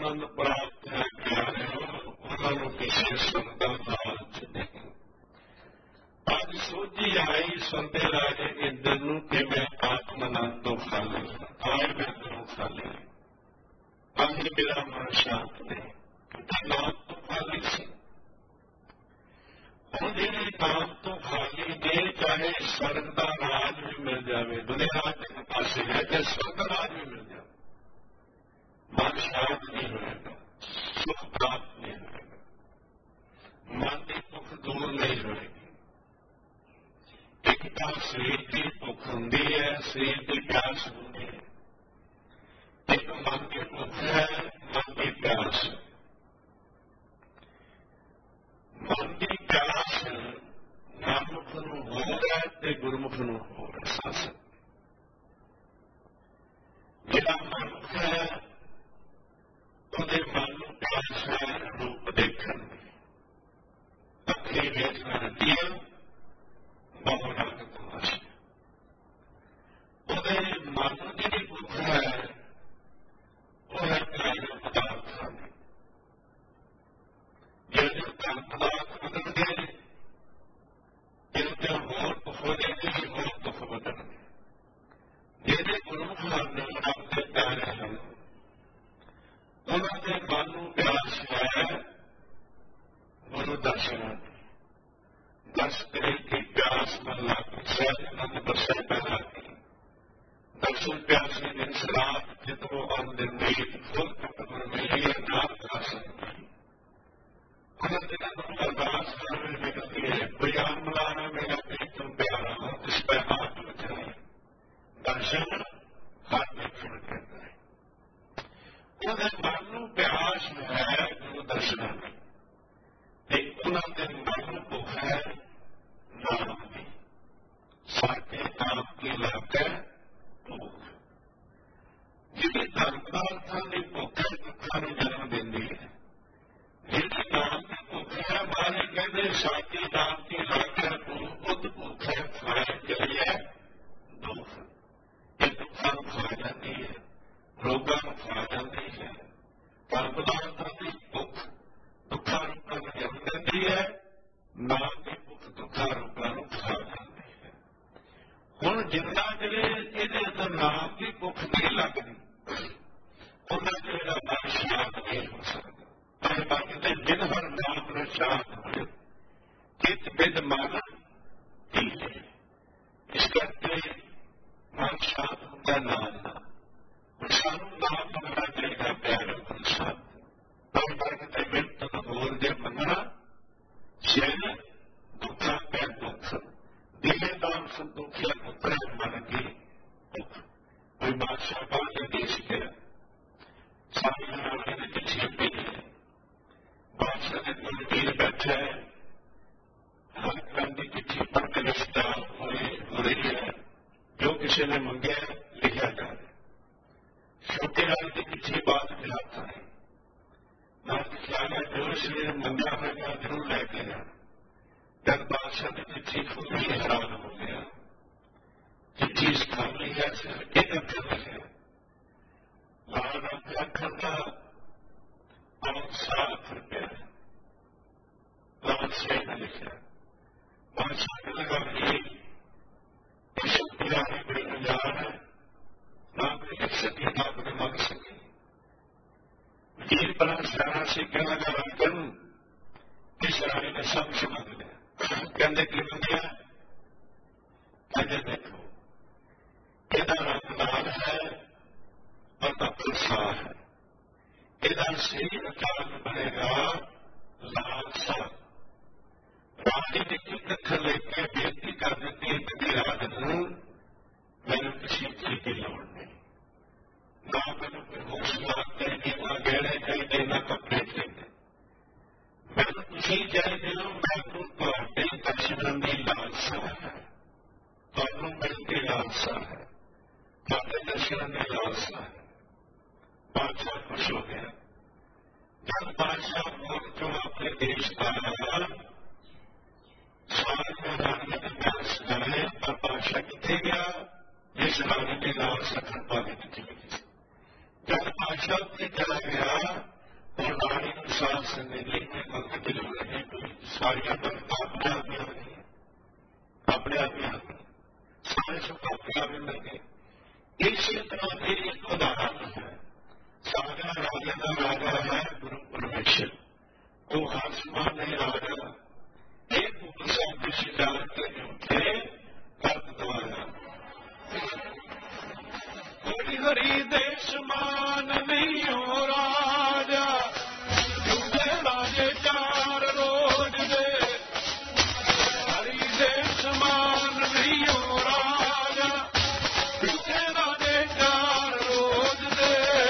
Speaker 1: ਆਨੰਦ ਪ੍ਰਾਪਤ ਹੈ ਪਿਆਰਿਓ, ਉਹਨਾਂ ਨੂੰ ਕਿਸੇ ਸੁਖ ਦਾ ਲਾਲਚ ਨਹੀਂ। ਅੱਜ ਸੋਝੀ ਆਈ ਸੁਣਦੇ ਰਾਜੇ ਇੰਦਰ ਨੂੰ ਕਿ ਮੈਂ ਆਤਮ ਆਨੰਦ ਤੋਂ ਖਾਲੀ ਹਾਂ, ਆਏ ਮੈਂ ਤੋਂ ਖਾਲੀ, ਅੱਜ ਮੇਰਾ ਮਨ ਸ਼ਾਂਤ ਨਹੀਂ, ਕਿਉਂਕਿ ਨਾਮ ਤੋਂ ਖਾਲੀ ਸੀ। ਹੁਣ ਜਿਹੜੀ ਨਾਮ ਤੋਂ ਖਾਲੀ ਜੇ ਚਾਹੇ ਸਵਰਗ ਦਾ ਰਾਜ ਵੀ ਮਿਲ ਜਾਵੇ, ਦੁਨੀਆ ਦੇ ਪਾਸੇ ਹੈ ਕਿ ਸਵਰਗ ਰਾਜ ਵੀ ਮਿਲ ਜਾਵੇ, ਮਨ ਸ਼ਾਂਤ ਨਹੀਂ ਹੋਏਗਾ, ਸੁਖ ਪ੍ਰਾਪਤ ਨਹੀਂ ਹੋਏਗਾ, ਮਨ ਦੀ ਭੁੱਖ ਦੂਰ ਨਹੀਂ ਹੋਏਗੀ। ਇੱਕ ਤਾਂ ਸਰੀਰ ਦੀ ਭੁੱਖ ਹੁੰਦੀ ਹੈ, ਸਰੀਰ ਦੀ ਪਿਆਸ ਹੁੰਦੀ ਹੈ, ਇੱਕ ਮਨ ਦੀ ਭੁੱਖ ਹੈ, ਮਨ ਦੀ ਪਿਆਸ। ਮਨ ਦੀ ਪਿਆਸ ਨਾਮੁਖ ਨੂੰ ਹੋਰ ਹੈ ਤੇ ਗੁਰਮੁਖ ਨੂੰ ਹੋਰ ਅਹਿਸਾਸ ਹੈ। ਜਿਹੜਾ ਮਨੁੱਖ ਹੈ ਉਹਦੇ ਮਨ ਨੂੰ ਪਿਆਸ ਹੈ ਰੂਪ ਦੇਖਣ ਦੀ, ਅੱਖੀਂ ਵੇਖਣਾ ਦੀਆਂ ਬਹੁਰਾਂ ਦਾ ਤਮਾਸ਼ਾ। ਉਹਦੇ ਮਨ ਨੂੰ ਜਿਹੜੀ ਭੁੱਖ ਹੈ ਉਹ ਹੈ ਪਿਆਰੇ ਪਦਾਰਥਾਂ ਦੀ। ਜਿਹੜੇ ਧਨ ਪਦਾਰਥ ਬਦਲਦੇ ਜਿਹਦੇ ਹੋਰ ਭੁੱਖ ਵਧੇਗੀ, ਹੋਰ ਭੁੱਖ ਵਧਣਗੇ। ਜਿਹੜੇ ਗੁਰਮੁਖ ਹਨ, ਰੱਬ ਦੇ ਪਿਆਰੇ ਹਨ, ਉਹਨਾਂ ਦੇ ਮਨ ਨੂੰ ਪਿਆਸ ਹੈ ਗੁਰੂ ਦਰਸ਼ਨਾਂ ਦੀ। ਦਰਸ ਕਰੇ ਕਿ ਪਿਆਸ ਮਨ ਲੱਗ ਸਹਿਜ ਬਰਸੇ ਪੈਦਾ ਕੀ, ਦਰਸ਼ਨ ਪਿਆਸੇ ਦਿਨ ਸਰਾਤ ਜਿਤੋਂ ਅੰਨ ਦਿਨ ਨਹੀਂ ਫੁੱਲ ਕਪਰ ਮੇਰੀ ਨਾਮ ਕਰ ਸਕਦੀ। ਉਹਨਾਂ ਦਿਨਾਂ ਨੂੰ ਅਰਦਾਸ ਕਰਨ ਨਿਕਲਦੀ ਹੈ, ਬਰਿਆਨ ਮਲਾਣਾ ਮੇਰਾ ਪ੍ਰੀਤਮ ਪਿਆਰਾ ਇਸ ਪੈ ਹਾਥ ਬਚਾਏ। ਦਰਸ਼ਨ ਹਰ ਦੇਖਣ ਕਹਿੰਦਾ ਹੈ। ਉਹਦੇ ਮਨ ਨੂੰ ਪਿਆਸ ਹੈ ਗੁਰੂ ਦਰਸ਼ਨਾਂ ਦੀ, ਤੇ ਉਹਨਾਂ ਦੇ ਮਨ ਨੂੰ ਭੁੱਖ ਹੈ ਨਾਮ ਦੀ। ਸਾਡੇ ਨਾਮ ਕੀ ਲੱਗ ਹੈ ਭੁੱਖ। ਜਿਹੜੀ ਧਨ ਪਦਾਰਥਾਂ ਦੀ ਭੁੱਖ ਹੈ ਦੁੱਖਾਂ ਨੂੰ ਜਨਮ ਦਿੰਦੀ ਹੈ। ਜਿਹੜੀ ਨਾਮ ਦੀ ਭੁੱਖ ਹੈ, ਬਾਰੇ ਕਹਿੰਦੇ ਸਾਡੀ ਨਾਮ ਦੀ ਲੱਗ ਹੈ ਭੁੱਖ, ਉਦ ਭੁੱਖ ਹੈ ਖਾਏ ਜਿਹੜੀ ਹੈ ਦੁੱਖ। ਇਹ ਦੁੱਖਾਂ ਨੂੰ ਖਾ ਜਾਂਦੀ ਹੈ, ਰੋਗਾਂ ਨੂੰ ਖਾ ਜਾਂਦੀ ਹੈ। ਧਨ ਪਦਾਰਥਾਂ ਦੀ ਭੁੱਖ ਦੁੱਖਾਂ ਰੋਗਾਂ ਨੂੰ ਜਨਮ ਦਿੰਦੀ ਹੈ, ਨਾਮ ਦੀ ਭੁੱਖ ਦੁੱਖਾਂ ਰੋਗਾਂ ਨੂੰ ਖਾ ਜਾਂਦੀ ਹੈ। ਹੁਣ ਜਿੰਨਾ ਜਿਹੜੇ ਇਹਦੇ ਅੰਦਰ ਨਾਮ ਦੀ ਭੁੱਖ ਨਹੀਂ ਲੱਗਦੀ, ਉਹਨਾਂ ਜਿਹੜਾ ਮਨ ਸ਼ਾਂਤ ਨਹੀਂ ਹੋ ਸਕਦਾ। ਇਹ ਬਾਕੀ ਜਿਨ ਹਰ ਨਾਮ ਨੂੰ ਸ਼ਾਂਤ ਹੋਏ, ਚਿੱਤ ਬਿਦ ਮਨ ਢੀਲੇ। ਇਸ ਕਰਕੇ ਮਨ ਸ਼ਾਂਤ ਹੁੰਦਾ ਨਾਮ ਨਾਲ। ਹੁਣ ਸਾਨੂੰ ਨਾਮ ਮੰਨਣਾ ਚਾਹੀਦਾ ਪਿਆਰੇ ਗੁਰੂ ਸਾਹਿਬ। ਤਾਂ ਕਰਕੇ ਬਿਰਤ ਹੋਰ ਦੇ ਮੰਨਣਾ ਸ਼ੈਨ ਦੁੱਖਾਂ ਪੈ ਦੁੱਖ ਦਿਲੇ ਨਾਮ ਸੰਤੋਖਿਆ ਪੁੱਤਰ ਮਨ ਕੀ ਦੁੱਖ। ਕੋਈ ਬਾਦਸ਼ਾਹ ਬਾਹਰ ਦੇ ਦੇਸ਼ ਗਿਆ, ਸਾਰੇ ਨਾਲੇ ਦੇ ਪਿੱਛੇ ਪਈ ਹੈ। ਬਾਦਸ਼ਾਹ ਦੇ ਕੋਲ ਵੀਰ ਬੈਠਾ ਹੈ, ਹਰ ਕੰਮ ਦੀ ਚਿੱਠੀ ਪੜ੍ਹ ਕੇ ਰਿਸ਼ਤਾ ਹੋਏ ਹੋ ਰਹੀ ਹੈ, ਜੋ ਕਿਸੇ ਨੇ ਮੰਗਿਆ ਲਿਖਿਆ ਜਾ ਰਿਹਾ। ਛੋਟੇ ਵਾਲੇ ਦੀ ਚਿੱਠੀ ਬਾਅਦ ਖਿਲਾਫ ਹੈ, ਨਾਲ ਖਿਆਲ ਹੈ ਜੋ ਇਸਨੇ ਮੰਗਿਆ ਹੋਏਗਾ ਜ਼ਰੂਰ ਲੈ ਕੇ ਜਾਣਾ। ਜਦ ਬਾਦਸ਼ਾਹ ਦੀ ਚਿੱਠੀ ਖੁਦ ਹੀ ਹੈਰਾਨ ਹੋ ਗਿਆ। ਚਿੱਠੀ ਇਸ ਖਾਲੀ ਹੈ, ਸਿਰਫ ਇੱਕ ਅੱਖਰ ਲਿਖਿਆ, ਲਾਲ ਰੰਗ ਦੇ ਅੱਖਰ ਦਾ ਬਹੁਤ ਸਾਰਾ ਅੱਖਰ ਪਿਆ, ਲਾਲ ਸ਼ੇਰ ਨੇ ਲਿਖਿਆ। ਬਾਦਸ਼ਾਹ ਨੇ ਲਗਾ ਕਿ ਇਹ ਸ਼ਕਤੀ ਰਾਣੀ ਬੜੀ ਅਣਜਾਣ ਹੈ, ਨਾ ਕੋਈ ਲਿਖ ਸਕੀ ਨਾ ਕੋਈ ਮੰਗ ਸਕੀ। ਵਕੀਲ ਬੜਾ ਸਿਆਣਾ ਸੀ, ਕਹਿਣ ਲੱਗਾ ਰਾਜਨ ਇਸ ਰਾਣੀ ਨੇ ਸਭ ਕੁਛ ਮੰਗ ਲਿਆ। ਕਹਿੰਦੇ ਕੀ ਮੰਗਿਆ? ਕਹਿੰਦੇ ਦੇਖੋ ਇਹਦਾ ਰੰਗ ਲਾਲ ਹੈ ਔਰ ਅੱਖਰ ਸਾਹ ਹੈ, ਇਹਦਾ ਸਹੀ ਉਚਾਰਨ ਬਣੇਗਾ ਲਾਲ ਸਾਹ। ਰਾਣੀ ਨੇ ਇੱਕ ਅੱਖਰ ਲੈ ਕੇ ਬੇਨਤੀ ਕਰ ਦਿੱਤੀ ਕਿ ਰਾਜ ਨੂੰ ਮੈਨੂੰ ਕਿਸੇ ਚੀਜ਼ ਦੀ ਲੋੜ ਨਹੀਂ, ਨਾ ਮੈਨੂੰ ਕੋਈ ਹੌਸਲਾ ਚਾਹੀਦੀ, ਨਾ ਗਹਿਣੇ ਚਾਹੀਦੇ, ਨਾ ਕੱਪੜੇ ਚਾਹੀਦੇ, ਮੈਨੂੰ ਤੁਸੀਂ ਚਾਹੀਦੇ ਹੋ। ਮੈਨੂੰ ਤੁਹਾਡੇ ਦਰਸ਼ਨਾਂ ਦੀ ਲਾਲਸਾ ਹੈ, ਤੁਹਾਨੂੰ ਮਿਲਣ ਦੀ ਲਾਲਸਾ ਹੈ, ਤੁਹਾਡੇ ਦਰਸ਼ਨਾਂ ਦੀ ਲਾਲਸਾ ਹੈ। ਬਾਦਸ਼ਾਹ ਖੁਸ਼ ਹੋ ਗਿਆ। ਜਦ ਬਾਦਸ਼ਾਹ ਮੁੜ ਤੋਂ ਆਪਣੇ ਦੇਸ਼ ਆਇਆ, ਸਾਰੇ ਰਾਣੀ ਦੇ ਨਾਲ ਸਜਾਏ, ਪਰ ਬਾਦਸ਼ਾਹ ਕਿੱਥੇ ਗਿਆ? ਜਿਸ ਰਾਣੀ ਦੇ ਨਾਲ ਸਖਣ ਪਾ ਦਿੱਤੀ ਗਈ ਸੀ। ਜਦ ਬਾਦਸ਼ਾਹ ਉੱਤੇ ਚਲਾ ਗਿਆ और नारी अनुसार से नहीं में भक्त जो रहे कोई सारिया भक्त अपने आप ही नहीं अपने आप ही नहीं सारे सुख अपने आप ही लगे। इसी तरह ये एक उदाहरण है। सारा राजा का राजा है गुरु परमेश्वर, वो आसमान नहीं राजा एक उपसर्ग शिकार करने उठे कर्त द्वारा। हरि हरि देश मान नहीं हो राजा, झूठे राजे चार रोज दे। हरि देश मान नहीं हो राजा, झूठे राजे चार रोज दे।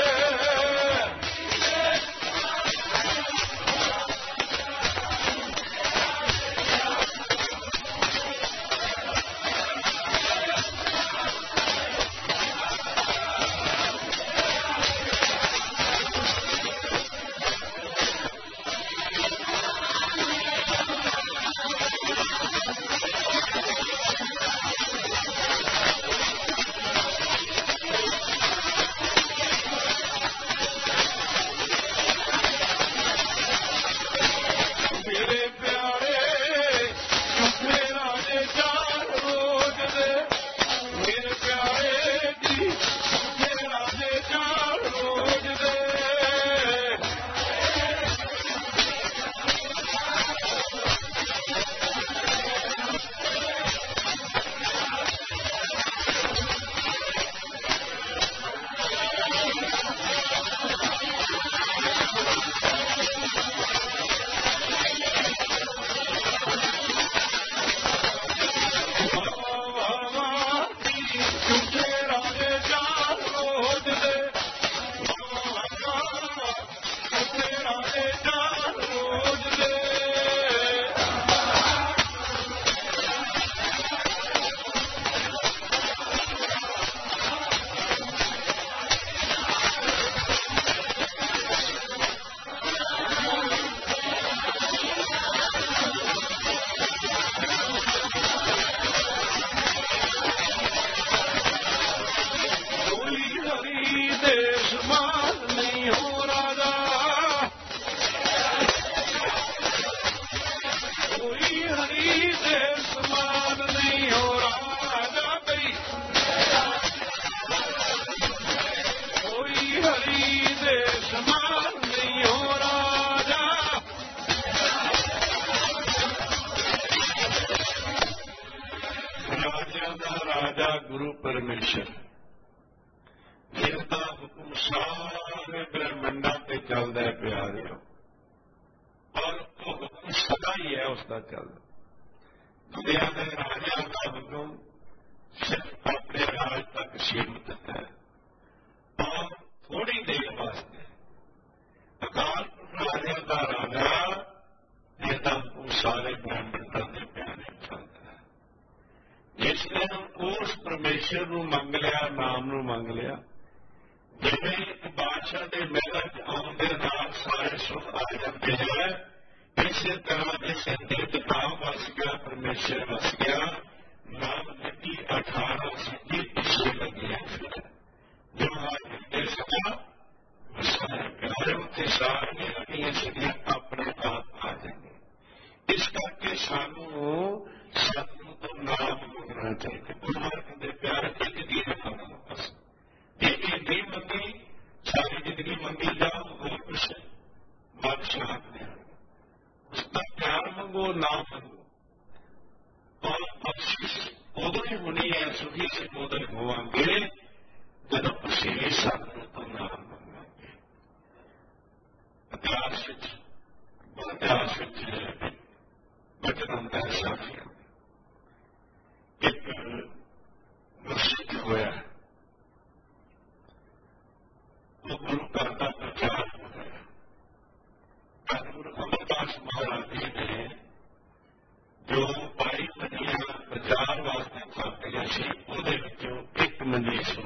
Speaker 1: गुरु परमेश्वर जिसका हुक्म सारे ब्रह्मंडा पे चलता है प्यारियों, और वो हुक्म सदा ही है उसका चलता। दुनिया में राजा का हुक्म सिर्फ अपने राज तक सीमित है और थोड़ी देर वास्ते। अकाल राजा का राजा जिसका हुक्म सारे ब्रह्मंडा के प्यारे चलता है। जिसने उस परमेश्वर ਨੂੰ ਮੰਗ ਲਿਆ, ਨਾਮ ਨੂੰ ਮੰਗ ਲਿਆ, ਜਿਵੇਂ ਇੱਕ ਬਾਦਸ਼ਾਹ ਦੇ ਮਹਿਲ ਚ ਆਉਣ ਦੇ ਨਾਲ ਸਾਰੇ ਸੁੱਖ ਆ ਜਾਂਦੇ ਹੈ, ਇਸੇ ਤਰ੍ਹਾਂ ਜਿਸ ਦਿਲ ਚ ਨਾਮ ਵਸ ਗਿਆ, ਪਰਮੇਸ਼ਰ ਵਸ ਗਿਆ, ਨਾਮ ਲੱਗੀ ਅਠਾਰਾਂ ਸਿੱਧੀ ਪਿੱਛੇ ਲੱਗੀਆਂ ਫਿਰ ਜੋ ਅੱਜ ਦੇ ਸਦਾ ਸਾਰੇ ਪਿਆਰੇ ਉੱਤੇ ਸਾਰੀਆਂ ਲੱਗੀਆਂ ਸਿੱਧੀਆਂ ਆਪਣੇ ਆਪ ਆ ਜਾਣਗੀਆਂ। ਇਸ ਕਰਕੇ ਸਾਨੂੰ ਸਤਿਗੁਰੂ ਤੋਂ ਨਾਮ ਮੰਗਣਾ ਚਾਹੀਦਾ। ਗੁਰੂ ਦੇ ਪਿਆਰ ਇੱਕ ਦੀ ਰਕਮ ਬਸ ਇਹ ਨਹੀਂ ਮੰਗੀ, ਸਾਰੀ ਜ਼ਿੰਦਗੀ ਮੰਗੀ ਜਾਓ, ਹੋਰ ਕੁਛ ਮਨ ਸ਼ਾਂਤ ਨਹੀਂ। ਉਸਦਾ ਪਿਆਰ ਮੰਗੋ, ਨਾਮ ਮੰਗੋ, ਔਰ ਬਖਸ਼ਿਸ਼ ਉਦੋਂ ਹੀ ਹੋਣੀ ਹੈ, ਸੁਖੀ ਸੇ ਉਦੋਂ ਹੀ ਹੋਵਾਂਗੇ ਜਦੋਂ ਅਸੀਂ ਸਤਿਗੁਰੂ ਤੋਂ ਨਾਮ ਮੰਗਾਂਗੇ। ਇਤਿਹਾਸ ਵਿੱਚ ਇਤਿਹਾਸ ਵਿੱਚ ਬਚਨ ਹੁੰਦਾ ਹੈ ਸਾਖੀਆਂ। ਇੱਕ ਮੁਰਸ਼ਿਦ ਹੋਇਆ, ਉਹ ਗੁਰੂ ਘਰ ਦਾ ਪ੍ਰਚਾਰ ਹੋਇਆ। ਗੁਰੂ ਅਮਰਦਾਸ ਮਹਾਰਾਜ ਜੀ ਨੇ ਜੋ ਬਾਈ ਮੰਜੀਆਂ ਪ੍ਰਚਾਰ ਵਾਸਤੇ ਸਾਡੀਆਂ ਸੀ, ਉਹਦੇ ਵਿੱਚੋਂ ਇੱਕ ਮੰਜੀ ਸੁਣੀ।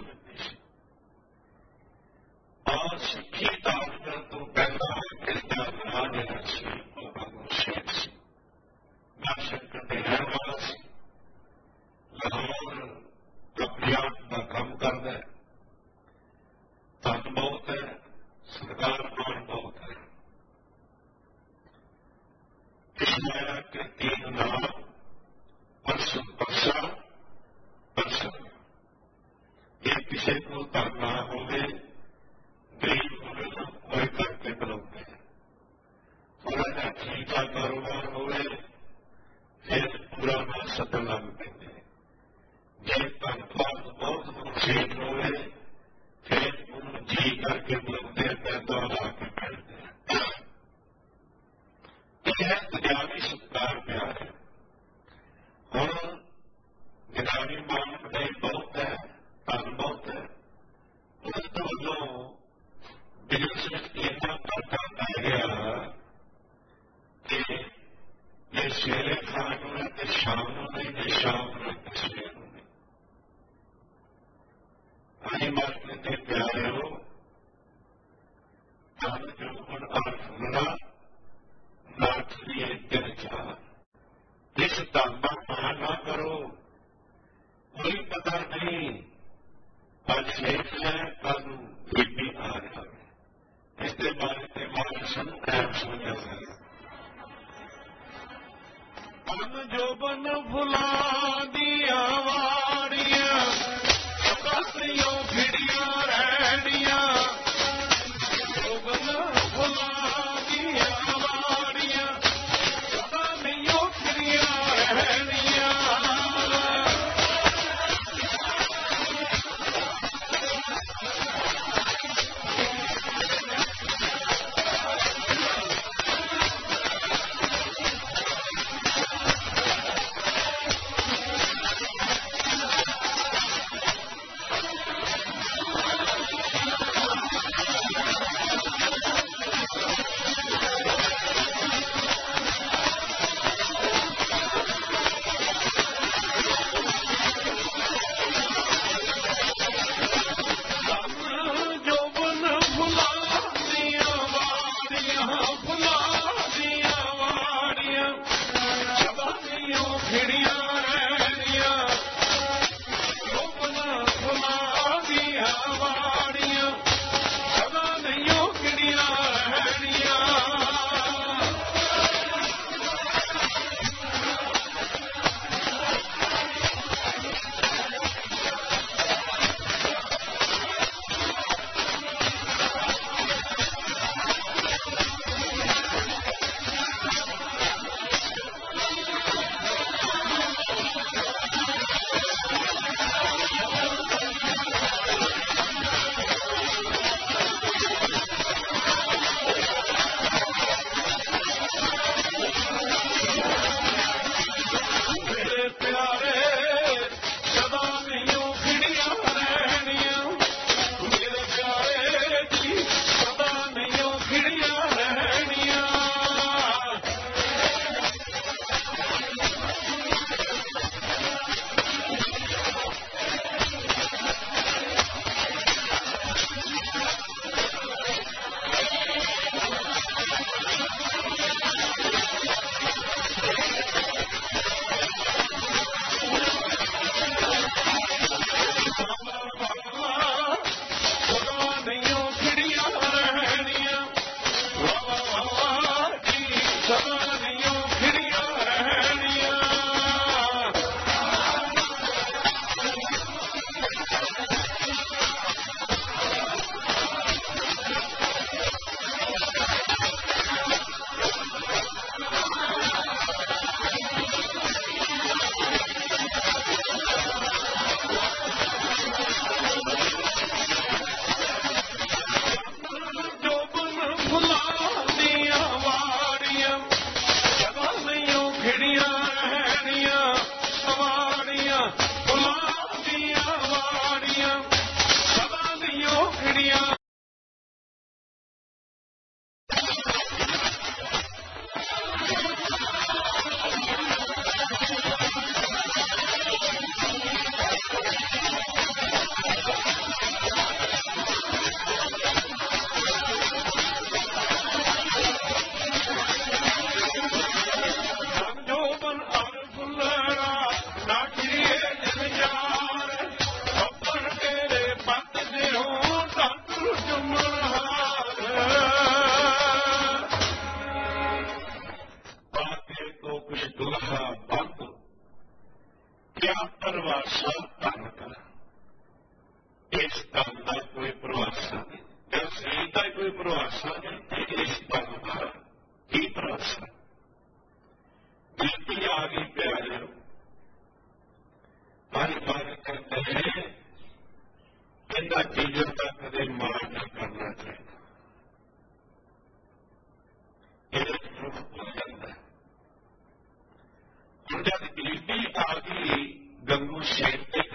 Speaker 1: ਕਿਸੇ ਨੂੰ ਧਰਨਾ ਹੋਵੇ, ਗਰੀਬ ਹੋਵੇ ਤਾਂ ਕੋਈ ਕਰਕੇ ਬੁਲਾਉਂਦੇ ਆ। ਥੋੜਾ ਜਿਹਾ ਠੀਕ ਠਾਕ ਕਾਰੋਬਾਰ ਹੋਵੇ ਫਿਰ ਪੂਰਾ ਨਾ ਸੱਦਣ ਲੱਗ ਪੈਂਦੇ। ਜੇ ਧਨਪਾਤ ਬਹੁਤ ਸੇਠ ਹੋਵੇ ਫਿਰ ਉਹਨੂੰ ਜੀ ਕਰਕੇ ਬੁਲਾਉਂਦੇ, ਪੈਦਾ ਲਾ ਕੇ ਬੈਠਦੇ ਆ। ਇਹ ਹੈ ਦੁਨਿਆਵੀ ਸਤਿਕਾਰ ਪਿਆਰ ਹੈ। ਹੁਣ ਗਿਦਾਰੀ ਮਾਨ ਬੜਾਈ ਬਹੁਤ ਹੈ, ਧਨ ਬਹੁਤ ਹੈ, ਉਸ ਤੋਂ ਵੱਲੋਂ ਬਿਜ਼ਨਸ ਵਿੱਚ ਇੰਨਾ ਘਾਟਾ ਪੈ ਗਿਆ ਕਿ ਜੇ ਸਵੇਰੇ ਖਾਣ ਨੂੰ ਹੈ ਤੇ ਸ਼ਾਮ ਨੂੰ ਨਹੀਂ, ਜੇ ਸ਼ਾਮ ਨੂੰ ਹੈ ਤੇ ਸਵੇਰ ਨੂੰ ਨਹੀਂ। ਆਈ ਮਾਰਨੇ ਦੇ ਪਿਆਰੇ ਹੋ ਧਨ ਜੋ ਹੁਣ ਆਰ ਫੁੱਲਣਾ ਨਾਥ ਲਿਏ ਦਿਨ ਚਾਰ। ਇਸ ਧਨ ਦਾ ਮਾਣ ਨਾ ਕਰੋ, ਕੋਈ ਪਤਾ ਨਹੀਂ ਅੱਜ ਸੇਠ ਹੈ, ਕੱਲ ਨੂੰ ਬੀਬੀ ਆ ਰਿਹਾ ਹੈ। ਇਸ ਦੇ ਬਾਰੇ ਤੇ ਮਾਨ ਸਾਨੂੰ ਐਮ ਸਮਝਿਆ ਹੈ। ਧਨ ਜੋਬਨ ਫੁਲਾਂ ਦੀਆਂ ਵਾੜੀਆਂ, ਕਸਰੀਆਂ ਫਿੜੀਆਂ ਰਹਿਣੀਆਂ। ਜੋਬਨ ਫੁਲਾਂ ਦੀਆਂ ਵਾੜੀਆਂ, ਕਸਰੀਆਂ ਫਿੜੀਆਂ ਰਹਿਣੀਆਂ।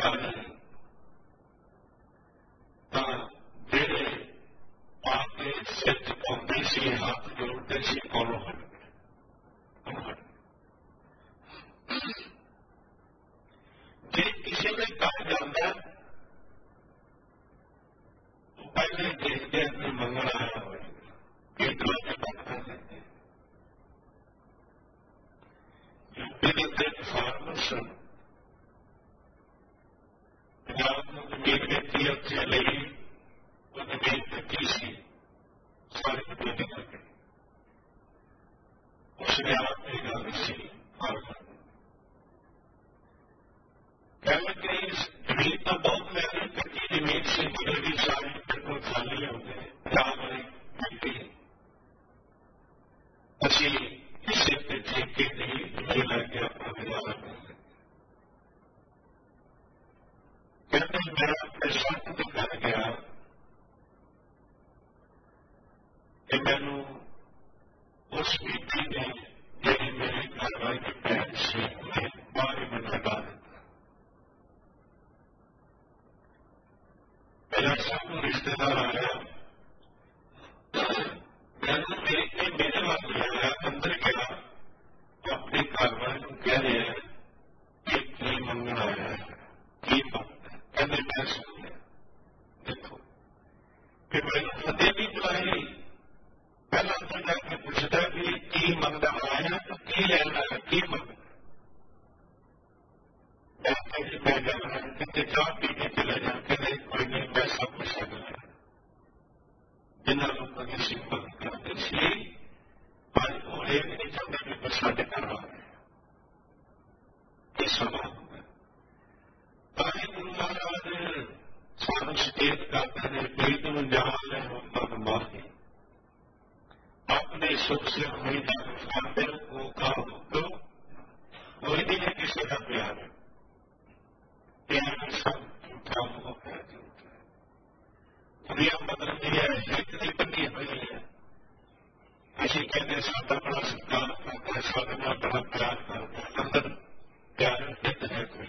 Speaker 1: कर जेड़े आके सिर पाते सी हाथ जोड़ते सी कौन हट जे किसी ने घर जाता तो पहले देखते अपने मंगल आया होगा दरवाजे बंद कर देते यूपी के फार्मर्स पंजाब में जमीन बेची उत्थे लई वो जमीन बेची सी सारी जमीन कर गई उसने आपने गल सी फार्मर कह लगे इस जमीन तो बहुत महंगी कच्ची जमीन से मिलेगी सारी बिल्कुल खाली हो गए पंजाब वाली मिट्टी असी किसी के ठेके नहीं जमीन लैके अपना गुजारा कर सकते कहते मेरा पैसा तो कर गया कि मैनू उस मिट्टी ने जी मेरे घर वाली भैन से बाहर में लगा दिता मेरा सब रिश्तेदार आया मैंने देख के मेरे वाल आया अंदर गया अपने घर वाले को कह रहे हैं कि की मंगन आया है की बात है कहने मैं सुन लिया देखो फिर मैंने फतेह भी बुलाई पहला अंदर जाके पूछता भी की मंगता आया तो की लेना है की मंगता मैं जाना कितने चाह पी के चले जा कहते कोई नहीं मैं सब कुछ करना जिन्होंने लोगों की सिंपल करते सी आज वो ये नहीं चाहते कि बस साढ़े करवा ये स्वभाव है ताकि गुरु महाराज सानू सचेत करते हैं कोई तुम जान ले मन माही अपने सुख से हुई जाते वो कहा तो कोई नहीं है किसी का प्यार सब झूठा हो गया झूठा दुनिया बदलती है हित नहीं बनी हुई है असी कहते सादा बड़ा सत्कार करता है साधे में बड़ा प्यार करता है अंदर प्यार हित है कोई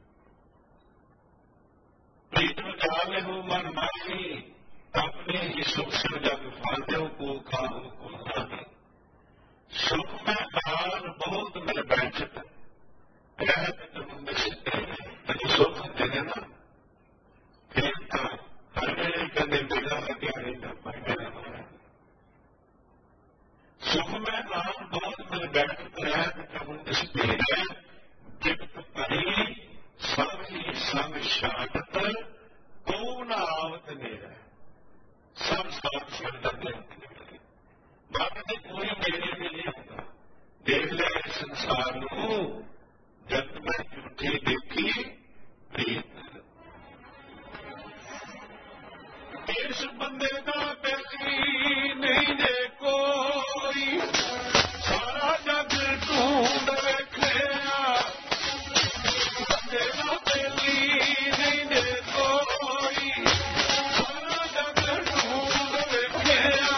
Speaker 1: प्रीत में जान हो मन माही अपने ही सुख से जब फालते को खाओ को नहीं सुख में आन बहुत मेरे बैठक रहत तुम सकते हैं सुख देने ना फिर हर मेरे कहने बेटा लगे नहीं सुख में आन बहुत मेरे बैठक रहत तुम सकते हैं जित परी सब ही संग शागत को न आवत मेरा सब साथ संदर्भ बाकी कोई मेरे में नहीं होगा देख ले संसार को जब मैं झूठी देखी प्रीत इस बंदे का पैसी नहीं दे कोई सारा जग ढूंढ रखा बंदे का पैसी नहीं दे कोई सारा जग ढूंढ रखा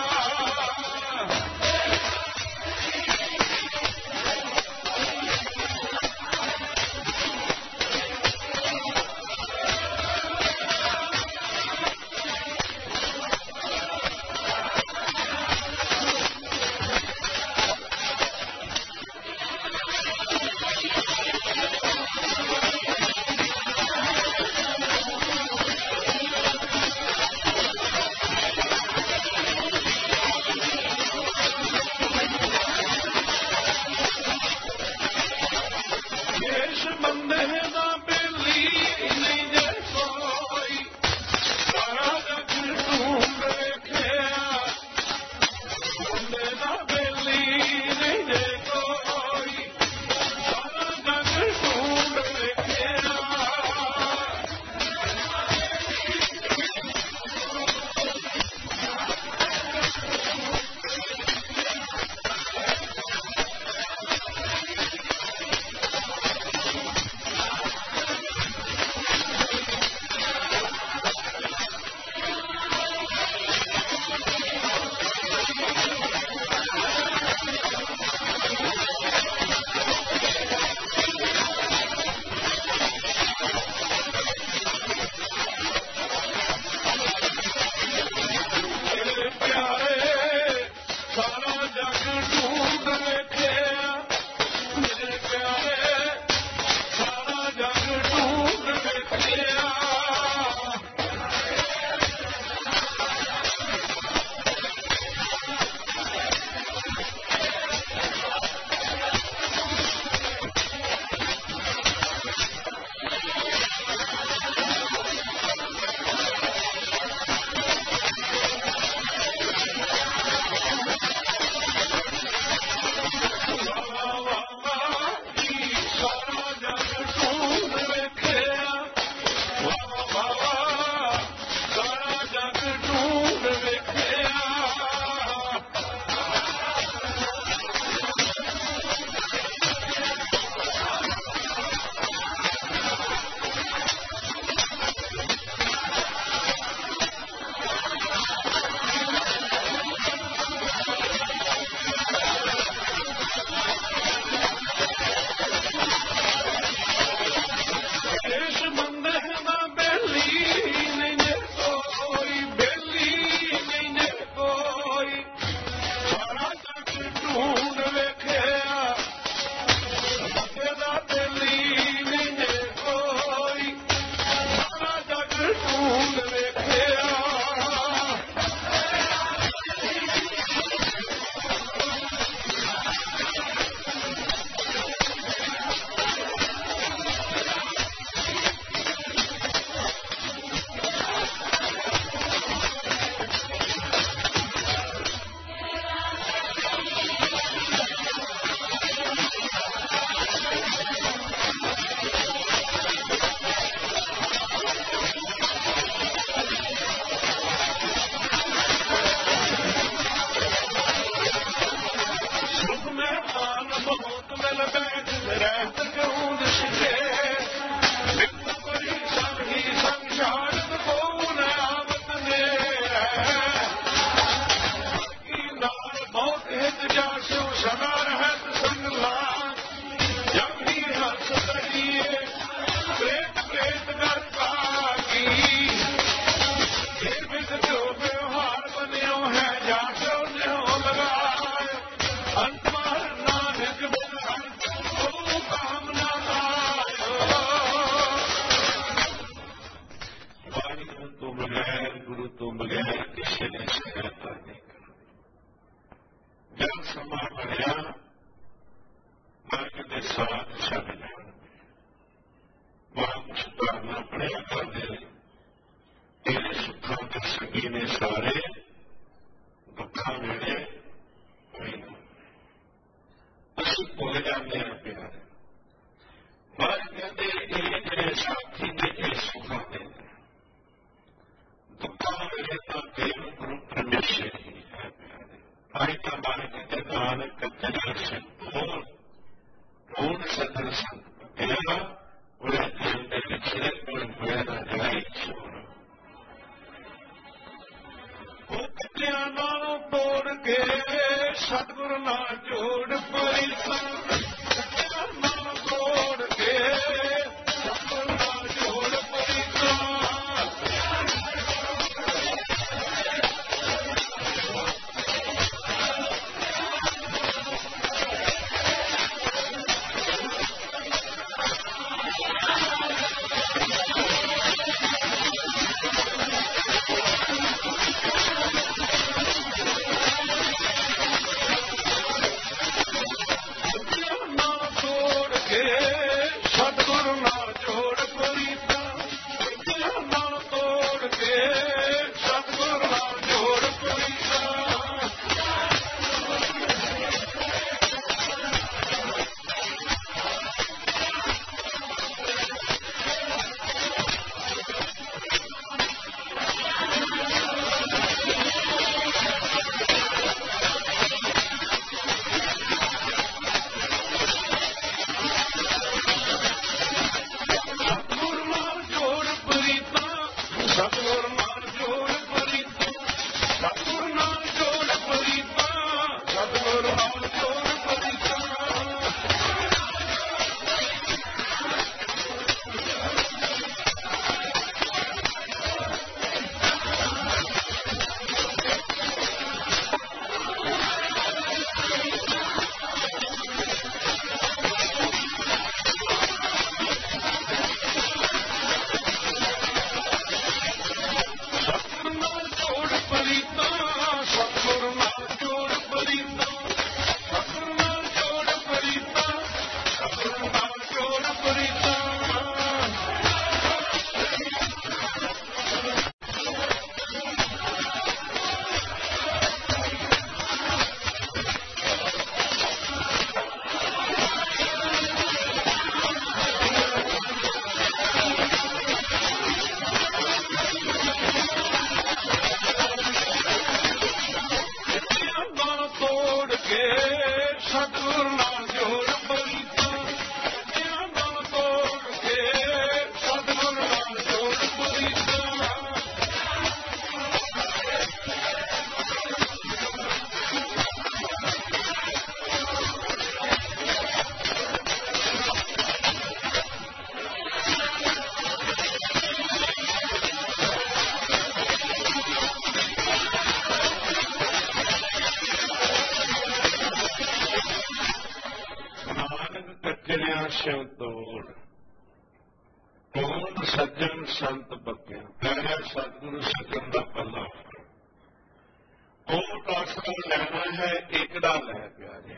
Speaker 1: ਸਤਿਗੁਰੂ ਤੋਂ ਬਗੈਰ ਕਿਸੇ ਨੇ ਸਹਾਇਤਾ ਨਹੀਂ ਕਰਨੀ। ਜਦ ਸਮਾਂ ਬਣਿਆ ਮਰਗ ਦੇ ਸਾਥ ਛੱਡ ਜਾਣਗੇ। ਵਾਪਸ ਕਰਨਾ ਪੜਿਆ ਕਰਦੇ ਤੇਰੇ ਸੁੱਖਾਂ ਦੇ ਸੰਗੀ ਨੇ ਸਾਰੇ ਦੁੱਖਾਂ ਵੇਲੇ ਹੋਏ ਨੇ। ਅਸੀਂ ਭੁੱਲ ਜਾਂਦੇ ਹਾਂ ਪਿਆਰੇ। ਮਹਾਰਾਜ ਕਹਿੰਦੇ ਇਹ ਜਿਹੜੇ ਸਾਥੀ ਨੇ ਇਹ ਸੁੱਖਾਂ ਦੇ ਦੁੱਖਾਂ ਵੇਲੇ ਤਾਂ ਕੇਵਲ ਗੁਰੂ ਪਰਮੇਸ਼ਰ ਹੀ ਹੈ ਪਿਆਰੇ। ਆਈ ਤਾਂ ਮਹਾਰਾਜ ਦੇ ਨਾਨਕ ਕੱਚਾ ਸਿੰਘ ਹੋਣ ਹੋਣ ਸਤਿ ਸੰਤ ਪਿਆਰਾ ਉਹਦੇ ਦਿਲ ਦੇ ਵਿੱਚ ਕੋਈ ਹੋਇਆ ਨਾ ਜਾਈ ਛੋੜ। ਉਹ ਕੱਚਿਆਂ ਨਾਲੋਂ ਤੋੜ ਕੇ ਸਤਿਗੁਰੂ ਨਾਲ ਜੋੜ ਪਈ ਸੰਗ। ਕੱਚਿਆਂ ਨਾਲੋਂ ਤੋੜ ਕੇ ਸਤਿਗੁਰੂ ਨਾਲ ਜੋੜ ਪਈ ਸਿਉ ਤੋੜ ਕੌਣ ਸੱਜਣ ਸੰਤ ਪੱਕਿਆ। ਪਹਿਲਾ ਸਤਿਗੁਰੂ ਸੱਜਣ ਦਾ ਪੱਲਾ ਉਹ ਟਾਸਕਾ ਲੈਣਾ ਹੈ ਇੱਕ ਦਾ ਲੈ ਪਿਆਰਿਆ।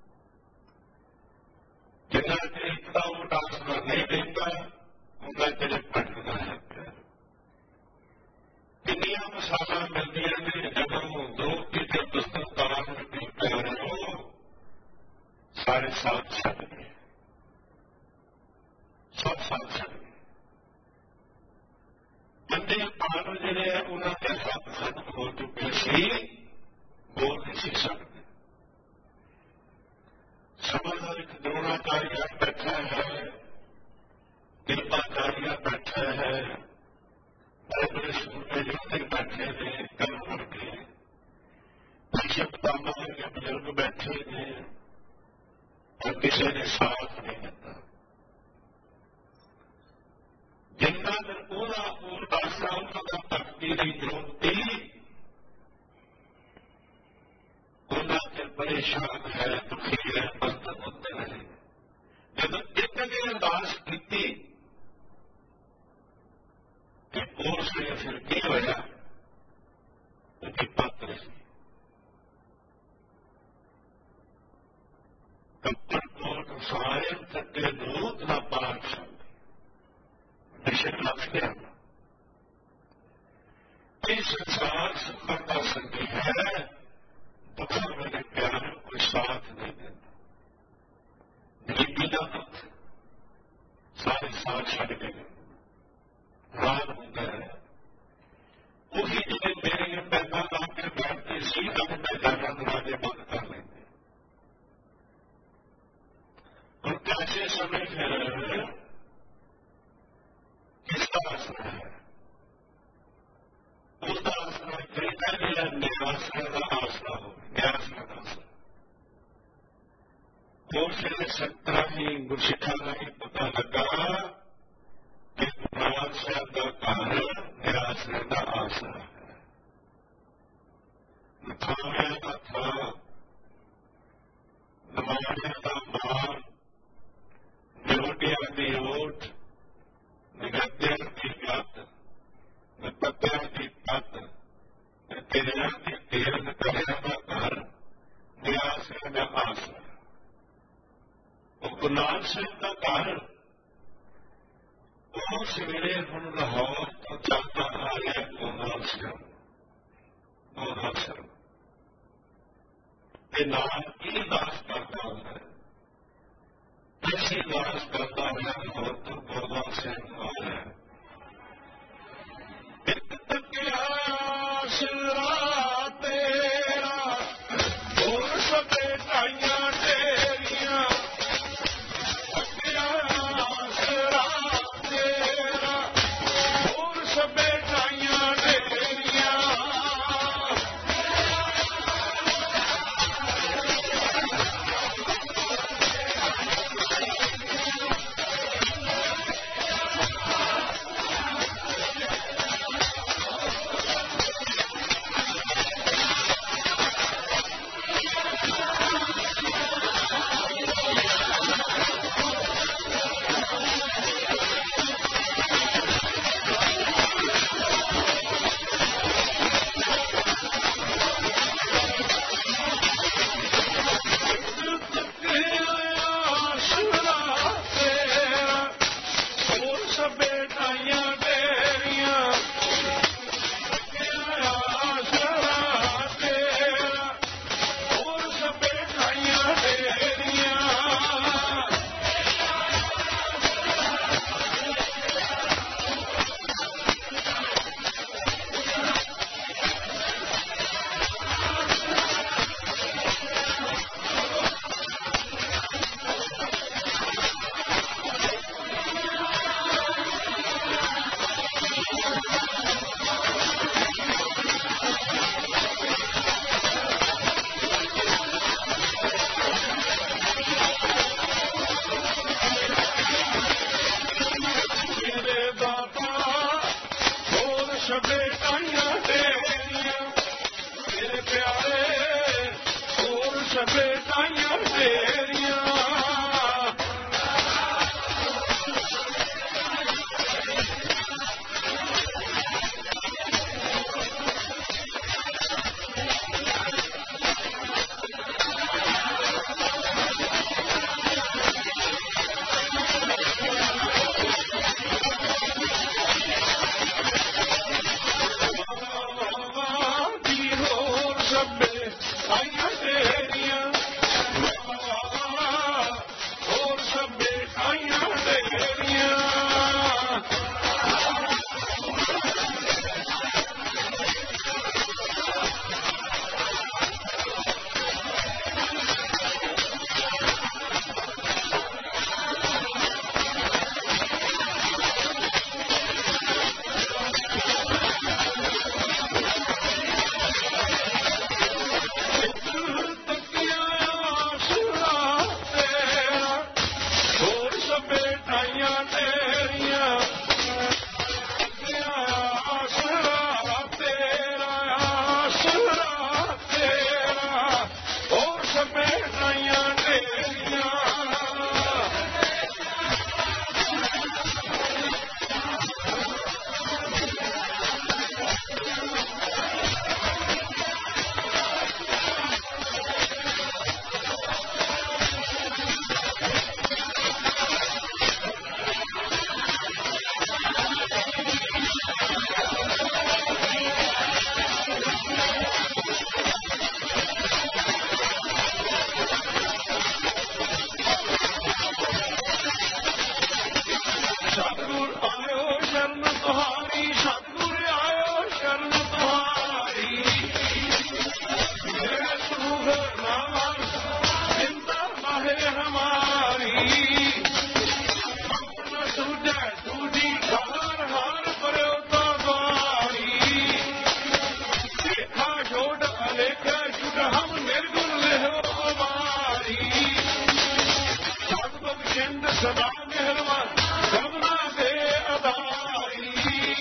Speaker 1: ਜਿੰਨਾ ਚਿਰ ਇੱਕ ਦਾ ਉਹ ਟਾਸਕਾ ਨਹੀਂ ਦਿੰਦਾ ਉਹਨਾਂ ਚਿਰ ਭਟਕਦਾ ਹੈ ਪਿਆਰ। ਕਿੰਨੀਆਂ ਮਿਸਾਲਾਂ ਮਿਲਦੀਆਂ ਨੇ ਜਦੋਂ ਦੋ ਕਿਤੇ ਦਸਤਾਰ ਦੀ ਪਿਆਰਿਓ ਸਾਰੇ ਸਾਥ ਛੱਡ ਗਏ। ਸਭ ਸਾਥ ਛੱਡ ਗਏ। ਬੰਦੇ ਪਾਣ ਜਿਹੜੇ ਆ ਉਹਨਾਂ ਦੇ ਹੱਥ ਖਤਮ ਹੋ ਚੁੱਕੇ ਸੀ, ਬੋਲ ਨਹੀਂ ਸੀ ਸਕਦੇ। ਸਮਾਂ ਇੱਕ ਦਰੋਣਾਚਾਰੀਆ ਬੈਠਾ ਹੈ, ਕਿਰਪਾਚਾਰੀਆ ਬੈਠਾ ਹੈ, ਬੜੇ ਬੜੇ ਸੂਰਮੇ ਯੋਧੇ ਬੈਠੇ ਨੇ ਕੰਮ ਕਰਕੇ, ਭੀਸ਼ਮ ਪਿਤਾਮਹ ਵਰਗੇ ਬਜ਼ੁਰਗ ਬੈਠੇ ਨੇ, ਪਰ ਕਿਸੇ ਨੇ ਸਾਥ ਨਹੀਂ ਦਿੱਤਾ। ਜਿੰਨਾ ਦਿਨ ਉਹਦਾ ਉਹ ਦਾਸਾ ਉਹਨਾਂ ਦਾ ਭਗਤੀ ਦੀ ਜੋਤੀ ਉਹਨਾਂ ਚਿਰ ਪਰੇਸ਼ਾਨ ਹੈ, ਦੁਖੀ ਹੈ, ਬੰਧਨ ਹੁੰਦੇ ਰਹੇ। ਜਦੋਂ ਇੱਕ ਨੇ ਅਰਦਾਸ ਕੀਤੀ ਕਿ ਉਸ ਨੇ ਫਿਰ ਕੀ ਹੋਇਆ, संसार सफलता संगी है, दुख मेरे प्यार कोई साथ नहीं देता। गरीबी का दुख सारे साथ छड़ के रात होता है, वही जिन्हें मेरे पैदा ला के बैठते सी अपने पैदा का दरवाजे बंद कर लेंगे। और कैसे समय फिर किसका आसरा है? उसका आसरा कहता मेरा न्यासरा का आसरा हो, न्यासरा का आसरा। तो फिर सत्रह ही गुरसिखा का ही पता लगा कि निराश्रय का कारण निराश्रय का आसरा है। नथाने का था, नमाने का मान, निरोटिया की ओट, निगद्या की गत, निपत्या की पत, तेरिया की तेल, निकलिया का घर, निराश्रय का आसरा। गुरनानक का कारण वो सवेरे हम लाहौर तो चलता आ गया गोनाल सिंह, गोनाल सिंह के नाम की दास करता है, ऐसी दास करता है लाहौर तो गोनाल सिंह आ गया। एक तकिया सिरा तेरा और सबे टाइयां तेरियां, Submit. सतगुर आयो शरण तुम्हारी मेरे सुख नाम चिंता माहे हमारी अपना सूझे सूझी हार हार परो तो द्वारी देखा छोड़ अलेखा छुट हम निर्गुण लेहो हमारी सतगुर सिंध सदा मेहरबान सबना दे अदारी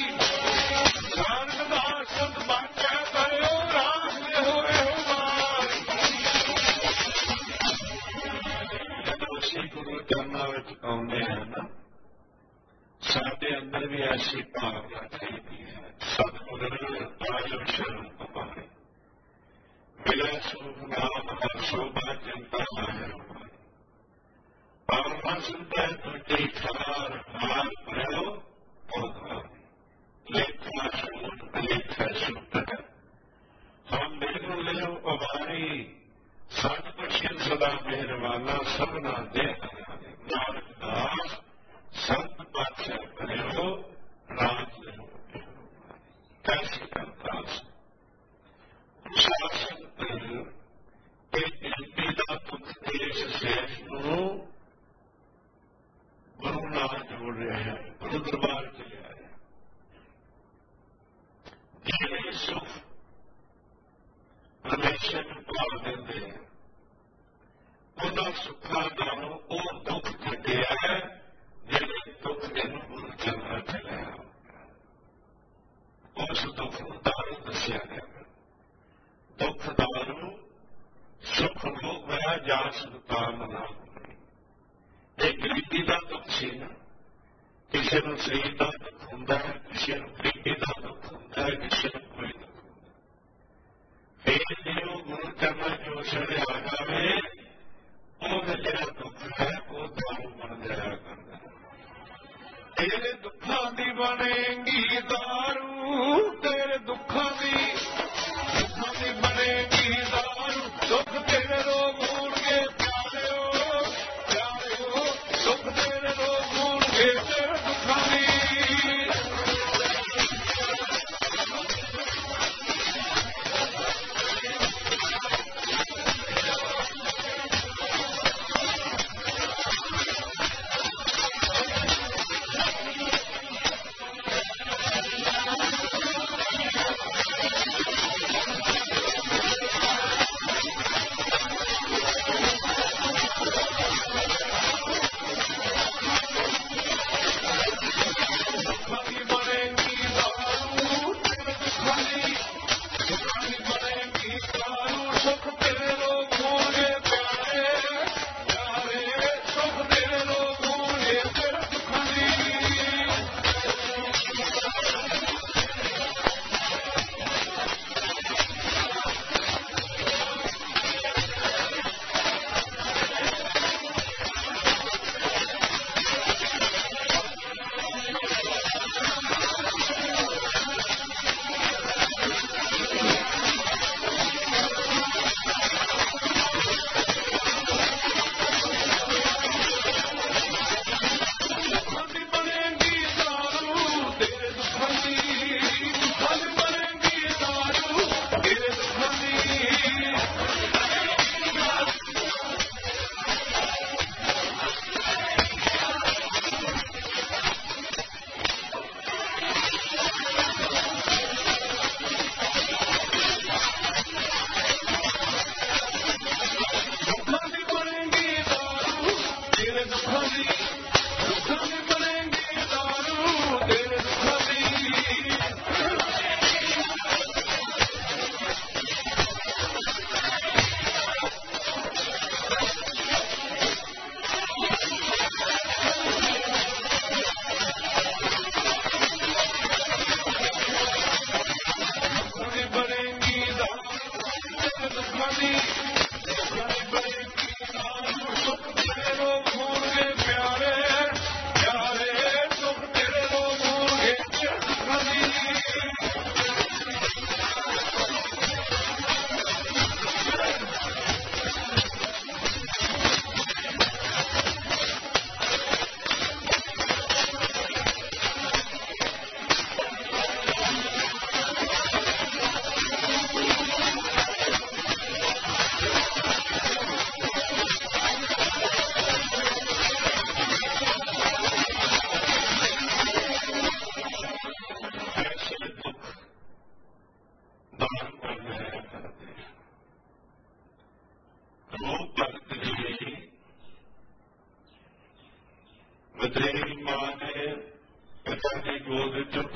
Speaker 1: नानक दास संत बाचा करो रास लेहो एहो मारी ਜਦੋਂ ਅਸੀਂ ਗੁਰੂ ਚਰਨਾਂ ਵਿੱਚ ਆਉਂਦੇ ਹਾਂ ਨਾ ਸਾਡੇ ਅੰਦਰ ਵੀ ਐਸੀ ਭਾਵਨਾ ਚਾਹੀਦੀ ਹੈ ਸਤਿਗੁਰ ਆਇਓ ਸ਼ਰਨ ਤੁਮਾਰੀ ਮਿਲੇ ਸੁਖ ਨਾਮ ਹਰ ਸੋਭਾ ਚਿੰਤਾ ਮਾਹਿਰ ਪਾਵਨ ਸੁਣਦਾ ਤੁਝੇ ਖਾਰ ਹਾਰ ਭਰਿਓ ਭਗਵਾਨ ਲੇਖਾ ਸੂਟ ਲੇਖਾ ਸੁਟ ਹਮ ਨਿਰਗੁਣ ਲਿਓ ਉਬਾਰੀ ਸਤਿਗੁਰ ਸਿਰ ਸਦਾ ਮਿਹਰਬਾਨਾ ਸਭਨਾ ਦੇ ਨਾਨਕ ਦਾਸ ਸੰਤ ਪਾਤਸ਼ਾਹ ਕਰਿਓ ਰਾਜ ਲਿਓ ਕੈਸੇ ਕਰਤਾ ਸ਼ਾਸਨ ਇਹ ਗਿਣਤੀ ਦਾ ਦੁੱਖ ਦੇਸ਼ ਸੇਸ਼ ਨੂੰ ਗੁਰੂ ਨਾਲ ਜੋੜ ਰਿਹਾ ਹੈ ਗੁਰੂ ਦਰਬਾਰ ਚ ਲਿਆ ਹੈ ਜਿਹੜੇ ਸੁਖ ਪਰਮੇਸ਼ਰ ਨੂੰ ਭਾਵ ਦਿੰਦੇ ਹੈ ਉਹਦਾ ਸੁੱਖਾ ਨਾਲੋਂ ਉਹ ਦੁੱਖ ਘਟਿਆ ਹੈ ਜਿਹੜੇ ਦੁੱਖ ਜਿਹਨੂੰ ਗੁਰੂ ਚਰਨਾਂ ਚ ਲਿਆ ਉਸ ਦੁੱਖ ਨੂੰ ਦਾਰੂ ਦੱਸਿਆ ਗਿਆ ਦੁੱਖ ਦਾਰੂ ਸੁੱਖ ਲੋਕ ਹੋਇਆ ਜਾ ਸੁਤਾ ਮਨਾ ਇਹ ਗਰੀਬੀ ਦਾ ਦੁੱਖ ਸੀ ਨਾ ਕਿਸੇ ਨੂੰ ਸਰੀਰ ਦਾ ਦੁੱਖ ਹੁੰਦਾ ਹੈ ਕਿਸੇ ਨੂੰ ਗਰੀਬੀ ਦਾ ਦੁੱਖ ਹੁੰਦਾ ਹੈ ਕਿਸੇ ਨੂੰ ਕੋਈ ਦੁੱਖ ਹੁੰਦਾ ਫਿਰ ਜੇ ਉਹ ਗੁਰੂ ਚਰਨਾਂ ਚ ਛੜੇ ਆ ਜਾਵੇ ਉਹ ਜਿਹੜਾ ਦੁੱਖ ਹੈ ਉਹ ਦਾਰੂ ਬਣ ਜਾਇਆ ਕਰਦਾ ਤੇਰੇ ਦੁੱਖਾਂ ਦੀ ਬਣੇਗੀ ਦਾਰੂ ਤੇਰੇ ਦੁੱਖਾਂ ਦੀ ਦੁੱਖਾਂ ਦੀ ਬਣੇਗੀ ਦਾਰੂ ਦੁੱਖ ਤੇਰੇ ਰੋਗ ਹੋਣਗੇ ਪਿਆਰਿਓ ਪਿਆਰਿਓ ਦੁੱਖ ਤੇਰੇ ਰੋਗ ਹੋਣਗੇ ਤੇਰੇ ਦੁੱਖਾਂ ਦੀ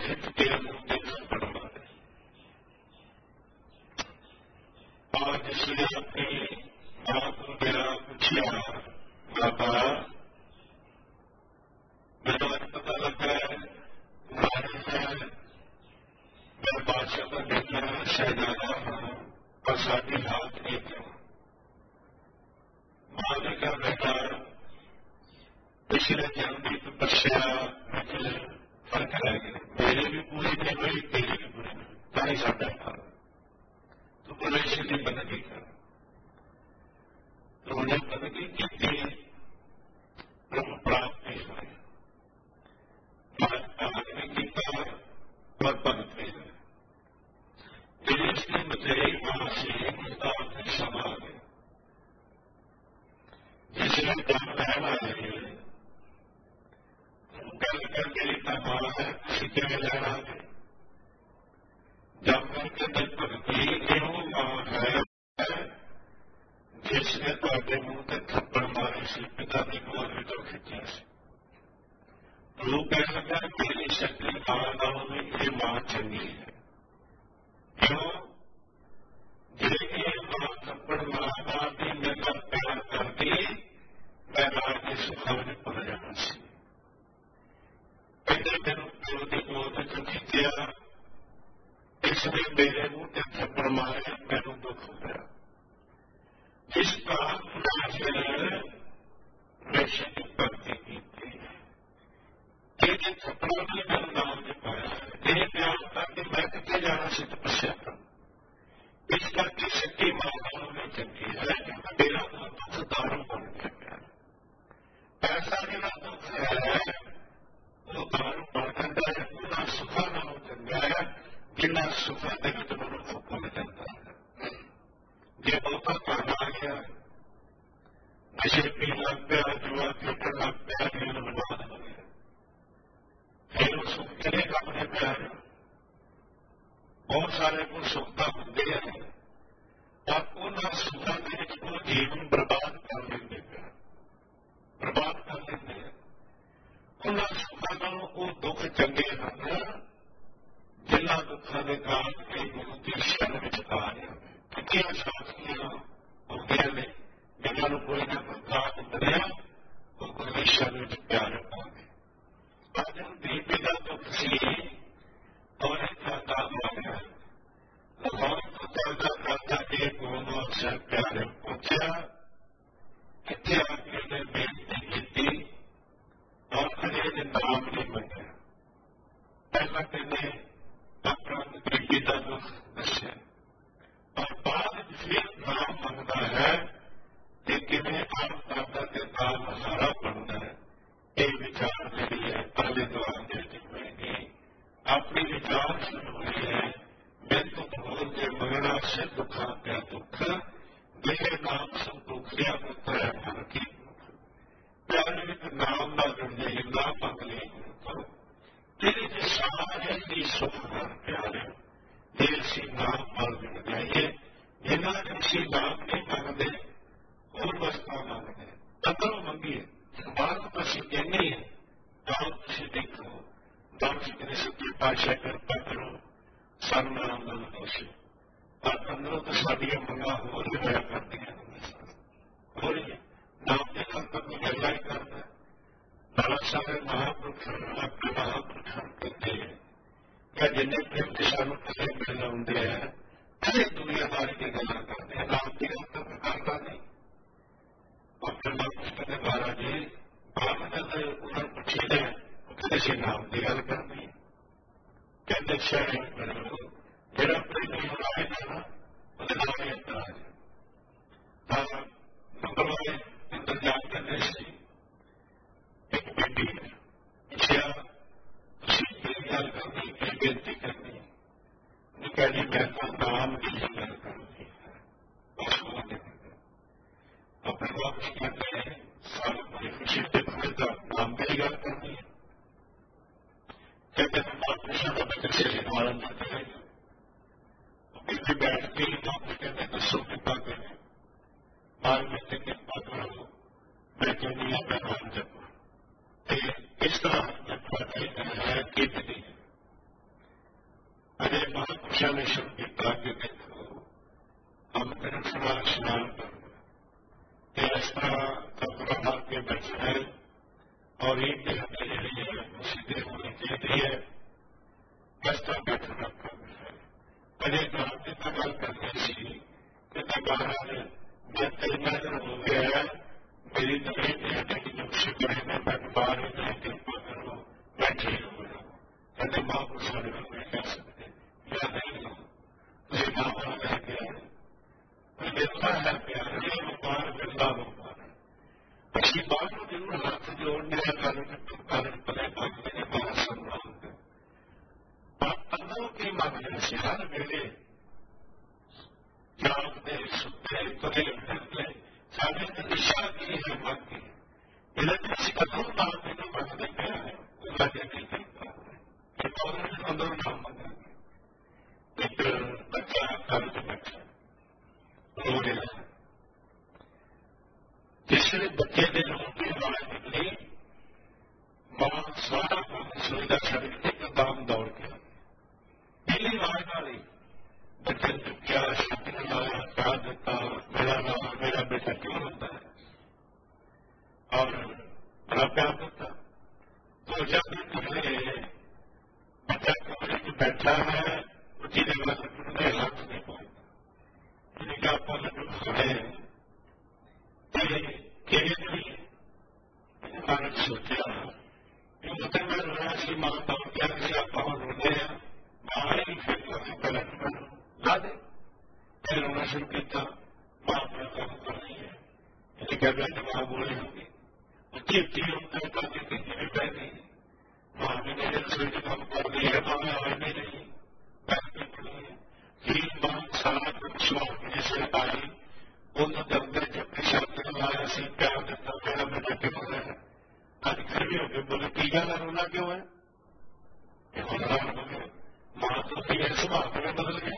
Speaker 1: ਖਿੱਚ ਕੇ ਉਹਨੂੰ ਦੇ ਥੱਪੜ ਮਾਰੇ। और जिसने अपनी माँ को मेरा पूछा, बाबा मेरा पता लगा है तुम्हारे है, मैं बादशाह का बेटा शहजादा हूँ और साथी हाथ एक हूँ। माँ ने कहा बेटा पिछले जन्म की तपस्या में फर्क रह गया, मेरे भी पूरी नहीं हुई, तेरी भी पूरी नहीं, तारी साढ़ा था तो बोले इसलिए बंदगी कर। तो उन्हें बंदगी की थी, ब्रह्म प्राप्त नहीं हुए, आदमी की और भगत नहीं हुए। इसलिए मुझे वहां से मुझे समा गया जिसने काम रहना है गल करके लिखा हुआ है, सीखे में रहना है। जब करके दिल भगती ਇਹੋ ਮਾਂ ਹੈ ਜਿਸਨੇ ਤੁਹਾਡੇ ਮੂੰਹ ਤੇ ਥੱਪੜ ਮਾਰੇ ਸੀ, ਪਿਤਾ ਦੀ ਗੋਦ ਵਿੱਚੋਂ ਖਿੱਚਿਆ ਸੀ। ਲੋਕ ਕਹਿਣ ਲੱਗਾ ਮੇਰੀ ਸ਼ਕਤੀ ਮਾਂ ਨਾਲੋਂ ਵੀ ਇਹ ਮਾਂ ਚੰਗੀ ਹੈ। ਕਿਉਂ? ਜੇ ਇਹ ਮਾਂ ਥੱਪੜ ਮਾਰ ਮਾਰਦੀ ਮੇਰੇ ਨਾਲ ਪਿਆਰ ਕਰਦੀ, ਮੈਂ ਰਾਜ ਦੇ ਸੁੱਖਾਂ ਵਿੱਚ ਭੁੱਲ ਜਾਣਾ ਸੀ। ਕਹਿੰਦੇ ਮੈਨੂੰ ਪਿਓ ਦੀ ਗੋਦ ਵਿੱਚੋਂ ਖਿੱਚਿਆ, इसने मेरे मुंह से थप्पड़ मारे, मैनू दुख होया। जिस काम नशे की भक्ति की ये थप्पड़ा भी मेरे नाम ने पाया है। ये प्यार करके मैं कितने जाना से तपस्या करूं। इस करके सच्ची माताओं में चंगी है, मेरा दुख दारू बन गया। ऐसा मेरा दुख है वो दारू बन जाता है, पूरा सुखा ना हो चंगा है जिन्ना सुखा के मनुख भुल जाता है। जे बहुता काम आ गया, नशे पीन लग गया, जुआ खेलने लग गया, जीवन बर्बाद हो गया। फिर वो सुख चलेगा अपने प्यार। बहुत सारे को सुखता होते हैं और उन्हें सुखा के वो जीवन बर्बाद कर लेंगे, बर्बाद कर लेंगे। उन्हें सुखा का वो दुख चंगे हैं जिन्ना दुखा के कारण के गुरु की शरण में आ रहे कितनी साथियां होंगे ने जिन्होंने कोई ना कोई काम बनया वो गुरु की शरण में प्यार पाओगे। आज हम दीपे का दुख सी और इतना काम आ गया लाहौर को चलता करता के गुरु से प्यार पहुंचा, कितने आगे ने बेनती की और कहीं ने नाम नहीं मंगा। पहला कहने अपना बेटी का दुख दस्या और बाद फिर नाम मंगता है कि किमें आप दादा के नाम हारा बनना है। ये विचार मेरी है, पहले द्वार देती होगी अपनी विचार शुरू हुई है। मैं तो बोल के मगना से दुखा क्या दुख मेरे नाम से दुख दिया पुत्र है मन की प्यारे नाम ना जुड़े ना मंगले करो तेरे जो सारे की सुख प्यारे देर सी नाम मल मिल जाइए। जिन्ना किसी नाम नहीं मांगते और वस्ता मांगते अंदरों मंगिए बात तो असं कहने ही दाम तुम देखो दाम कितने सच्चे पातशाह कृपा करो सन नाम नाम दोषे और अंदरों तो साड़ियां मंगा हो रही होया करती हो रही नाम के खातर में गला ही करता है। बड़ा सारे महापुरुष अपने महापुरुष कहते हैं क्या जिन्हें प्रेम के सानू पहले मिलने होंगे हैं अरे दुनियादारी की गला करते हैं, नाम की गल तो करता नहीं। और फिर महापुरुष कहते महाराज जी बाप जब उन्होंने पूछी है कहते से नाम की गल करनी कहते शहर मेरा प्रेम है ना वो नाम ही अंतर है। नंबर वाले अंदर जान करने से एक बेटी है पूछा गल करनी की बेनती करनी कह जी मैं तो नाम की गल करनी है। अपने बाप कहते हैं साल बड़ी खुशी से तो नाम की गल करनी है। कहते हैं बाप का बच्चे से पालन करते हैं इतने बैठते ही बाप कहते हैं दसो कृपा करें बाल बच्चे कृपा करो मैं कहनी है मैं नाम जपा इस तरह जपा है कि नहीं शिक्षा ने शुरू किया कि देखो हम तेरे सवाल स्नान कर इस तरह कपड़ा मार के बैठे हैं और एक दिन के लिए सीधे होने के लिए इस तरह बैठे रखा है। अरे गाँव की तबाह करने सी कि महाराज मैं तेरे हो गया मेरी तबीयत की जो शिकायत है मैं बाहर नहीं कृपा करो बैठे हो कहते माँ को सारे लोग नहीं कह सकते या नहीं हो तुझे माँ बाप है प्यार मिलता है प्यार ये व्यापार मिलता व्यापार अच्छी बात को जरूर हाथ जोड़ने का कारण कारण पले भागने के बाद सम्मान है अंदरों की माध्यम से हर वेले जागते सुनते तुले उठते सारे दिशा की है मन की इधर कदम डालने का मन में क्या है लगे नहीं करता है और अंदर नाम बना एक बच्चा कर्ज बैठा रो रहा तीसरे बच्चे ने रोटी आवाज निकली मां सारा सुविधा छड़ी कदम दौड़ गया पहली आवाज वाली बच्चे ने क्या शब्द लाया क्या देता मेरा नाम मेरा बेटा क्यों होता है और बड़ा प्यार देता तो जब पहले बच्चा कमरे में बैठा है उसी जगह से हाथ नहीं पहुंचता क्या पहले भारत सोचा मतलब मैं रोना सी माँ बाप क्या किसी आप रोने बाहर ही फिर पलट ला दे फिर रोना शुरू किया माँ अपना काम कर रही है ये क्या बैठे माँ बोले होंगे अच्छी अच्छी होता है ताकि किसी भी बैठी माँ ने मेरे रसोई का काम कर दी है माँ में आवाज नहीं रही बैठने पड़ी है फिर माँ सारा कुछ अपने से आई उन्होंने अंदर जब शब्द लगाया सी प्यार देता मेरा बेटा क्यों हो रहा है आज घर भी होकर बोले की गल रोना क्यों है मां तो फिर स्वभाव में बदल गया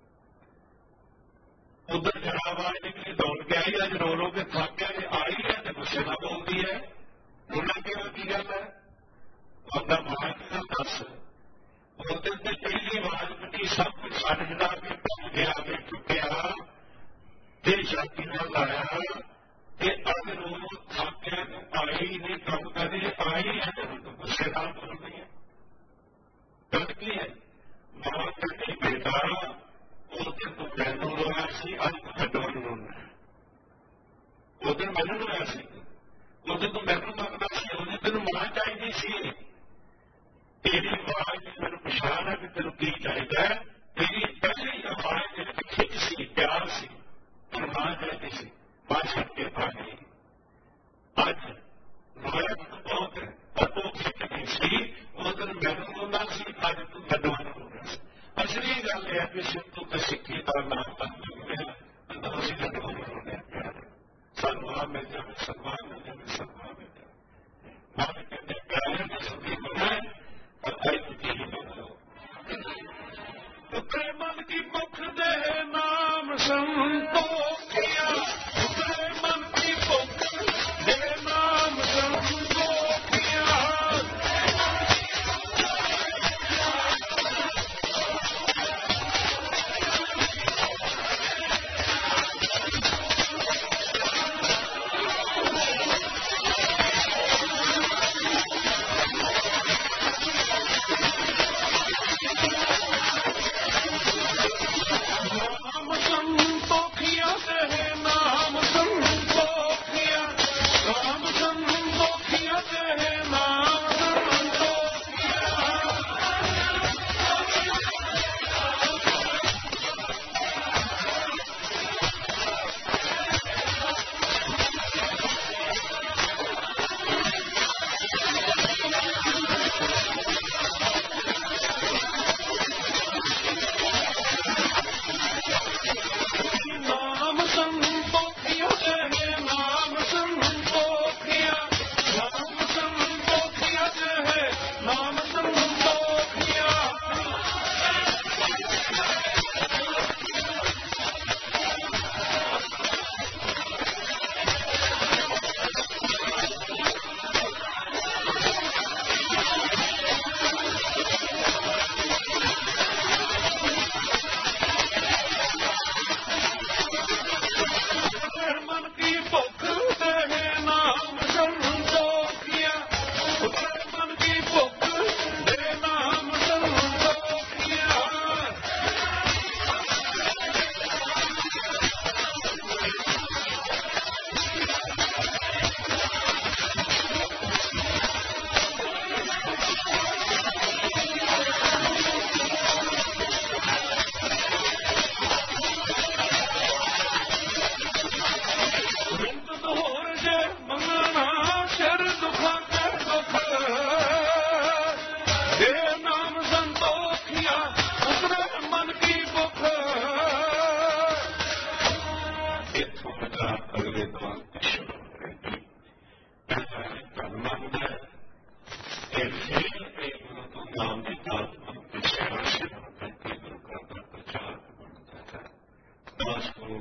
Speaker 1: उधर जरा आवाज निकली दौड़ के आई आज रो रो के थक गया आई है तो गुस्से का बोलती है रोना क्यों की गल है अपना मां का दस उधर से पहली आवाज बनी सब कुछ छड़ छड़ा के पहुंच गया के चुकया ते जाति न लाया कि अगर वो थाके आई ने काम करे आई है तो गुस्से का बोल रही है गलत की है मां कहती बेटा उस दिन तो मैनू रोया सी अज तो छो रोना है उस दिन मैनू रोया सी उस दिन तो मैनू मंगना सी उस दिन तेन मां चाहिए सी तेरी आवाज मैंने पछाण है कि तेन की चाहिए तेरी पहली आवाज खिच सी प्यार सी मां कहती सी मां छड़ के पा गई अज रोया बहुत है पर वो खिच नहीं सी उस दिन मैनू रोना सी अज तू मैनू रोना सी असली गल है कि सिख तो सिक्खी का नाम बन असं मैनू रोने प्यार सन्मान मिल जाए सम्मान मिल जाए सम्मान मिल जाए मां कहते प्यारे में सभी होना है और कई कुछ ही बनो उतरे मन की मुख दे नाम संतोखिया उतरे मन की मुख दे नाम संतोखिया नाम संतोखिया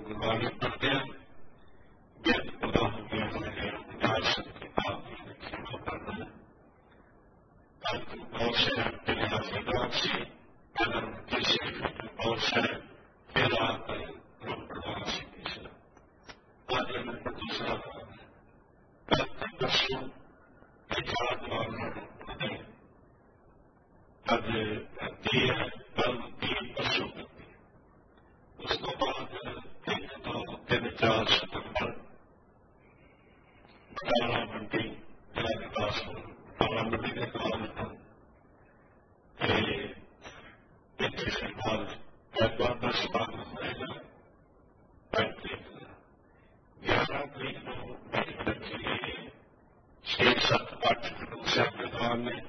Speaker 1: गुरबाणी पढ़ते हैं, ज्ञान पता हो गया है, विचार शक्ति आपकी रक्षा करना है। आज बहुत से इतिहासकार से कलम किसी बहुत से फिर आकर प्रभाव से तीसरा आज नंबर दूसरा काम है। कल परसों विचार वाले आज करती है, कल तीन परसों करती है। उसको बाद एक तो तीन चार सितंबर अठारह मंडी जिला विकास अठारह मंडी के काम इक्कीस के बाद एतवार दस बाद होगा पैंतीस ग्यारह तरीक को बच्चे छह सत्त अठ दूसरे प्रधान ने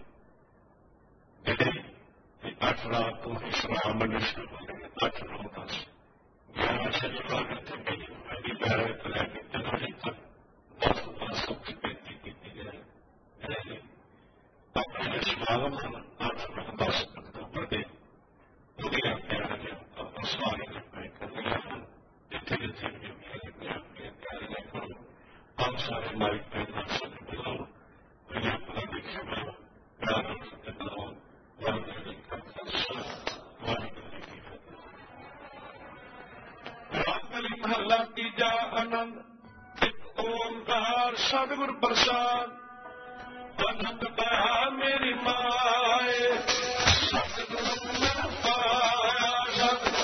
Speaker 1: अठ रात को सलाह मंडी शुरू हो गए। अठ नौ दस ग्यारह से जुड़ा करते अभी ग्यारह को लेकर जनवरी तक दस दस सबकी बेनती की गई। अपने समागम आठ नौ दस अक्टूबर के दुनिया प्यारा अपना स्वागत करने जितने जितने भी प्यारे करो हम सारे माइक पे दर्शन बुलाओ दुनिया पता देखिए प्यार बुलाओ महला तीजा आनंद एक ओंकार सतगुर प्रसाद आनंद पाया मेरी माए सतगुरु मैं पाया सतगुरु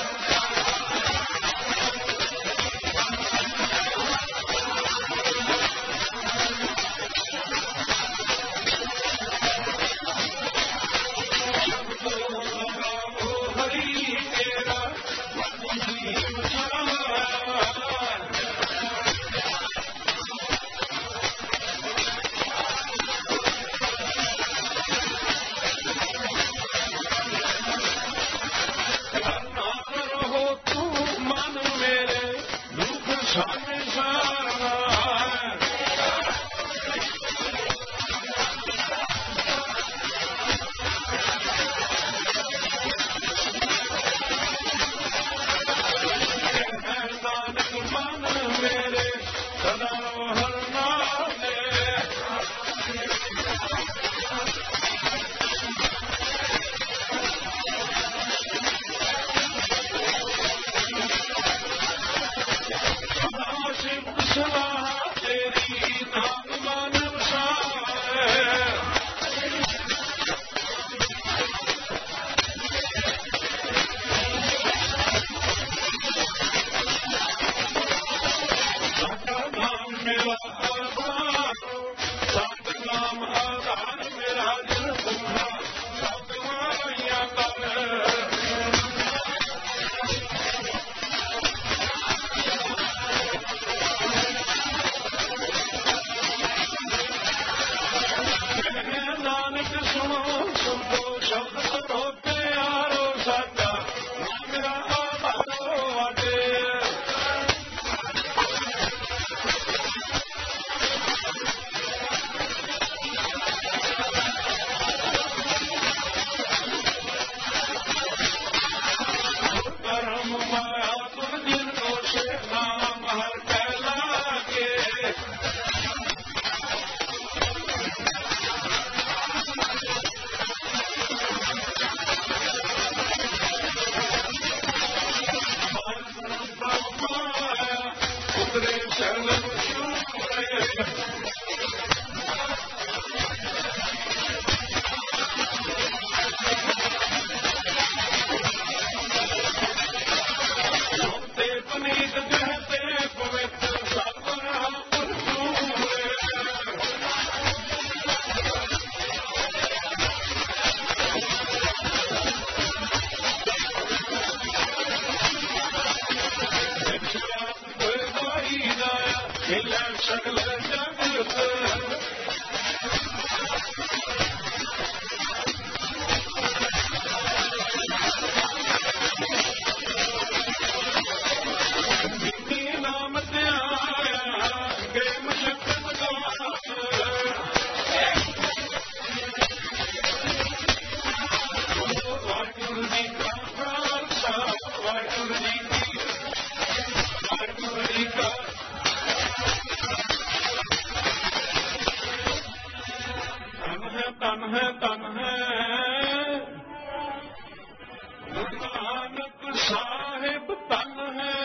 Speaker 1: ਨਾਨਕ ਸਾਹਿਬ ਧਨ ਹੈ।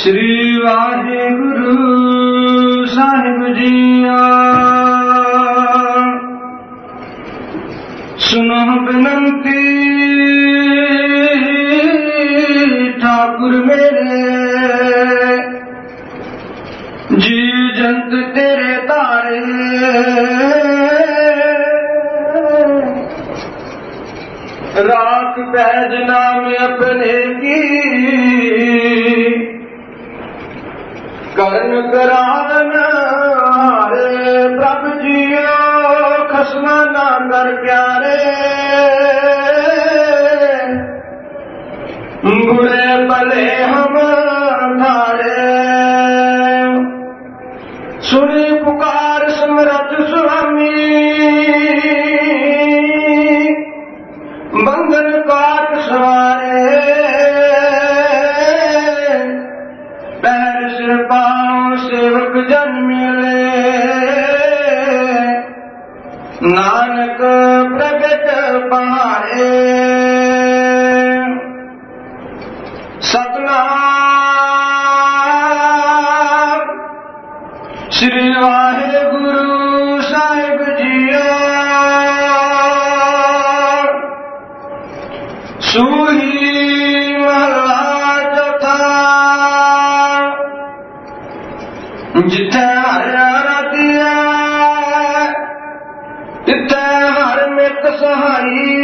Speaker 2: श्री वाहिगुरु साहिब जीआ सुनो बिनती ठाकुर मेरे जी जंत तेरे तारे राख पैज नाम अपने की कर्ण करावन हारे प्रभु जियो खसमा ना कर प्यारे बुरे भले हम थारे सुनी पुकार समरथ स्वामी बंधन काट सवारे पैर सिर पाँव सेवक जन मिले नानक प्रगट पहाड़े सतनाम श्री वाहिगुरु साहिब जीआ सूही महला चौथा जिथे हर राती है तिथे हर मित सहाई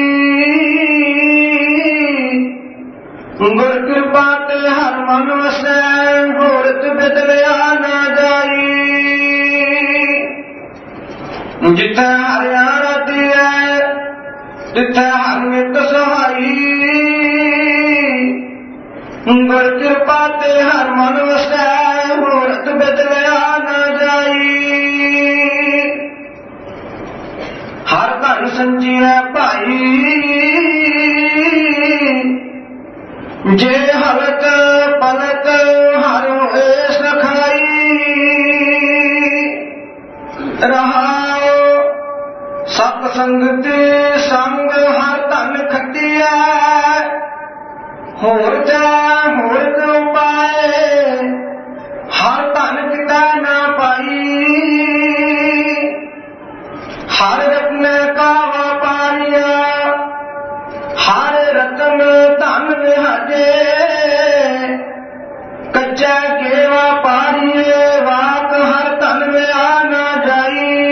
Speaker 2: गुर कृपा ते हर मन वसै होरत बदलिया ना जाई जिथे हर राती है तिथे हर मित सहाई गुर कृपा ते हर मन वसै होरत बदलिया ना जाई हर धन संजीवै भाई जे हलक पलक हर होए सखाई रहाओ सत संगति संग हर धन खटिया होर जा होर को पाए हर धन किता ना पाई हर रत्न का व्यापारिया हर रतन धन विहाजे कच्चा के व्यापारिये वाक हर धन में आ ना जाई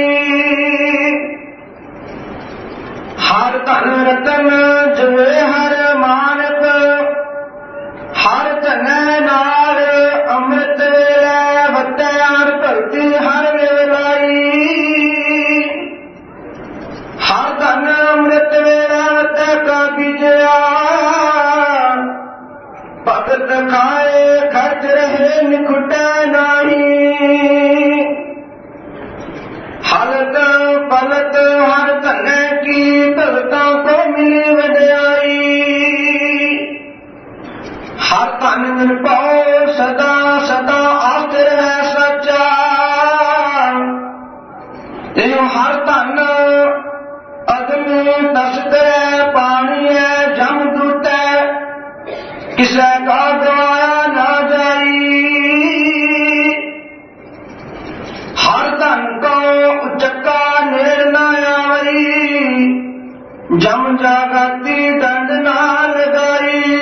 Speaker 2: हर धन रतन जुए हर मानक हर धन नाल अमृत वेला वत्यार भगति हर वेलाई हर धन अमृत वेला वत का बीजया भगत खाए खर्च रहे निकुटे नाही हलत पलत हर धन की भगतों को मिली वड्याई हर धन निर्भव सदा सदा आस्तर है सच्चा यो हर धन अग्नि दस्तर पानी है जमदूत किसे का गवाया ना जाई हर धन को उचक्का नेड़ ना आवई जम जागती दंड ना लगाई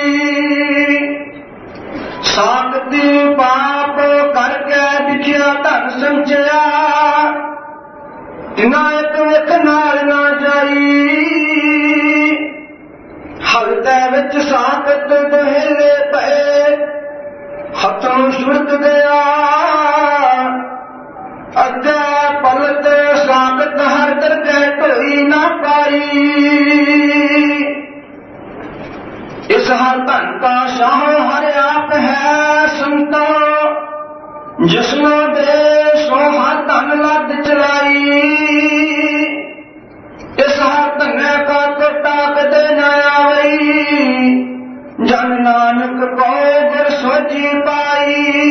Speaker 2: साकती पाप करके दिखिया धन संचया इनायत विख नाल ना जाई हलते विच साकत दहेले पे हथों सुरत गया अगे पलत साकत हर करके ढोई ना पाई इस हर धन का शाह हर आप है संतो जिसनो दे सो हर धन लद चलाई इस हर धन का कोटा कदे न आवई जन नानक को गुर सोची पाई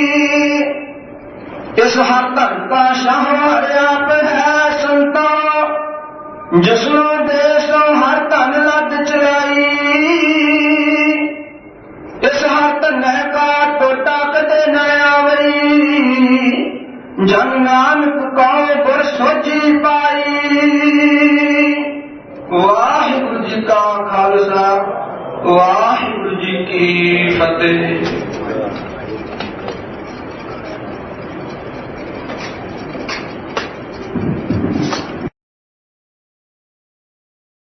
Speaker 2: इस हर धन का शाह हर आप है संतो जिसनो दे सो हर धन लद चलाई इस हर धन का टोटा कदे न ਕੀ ਫਤਿਹ।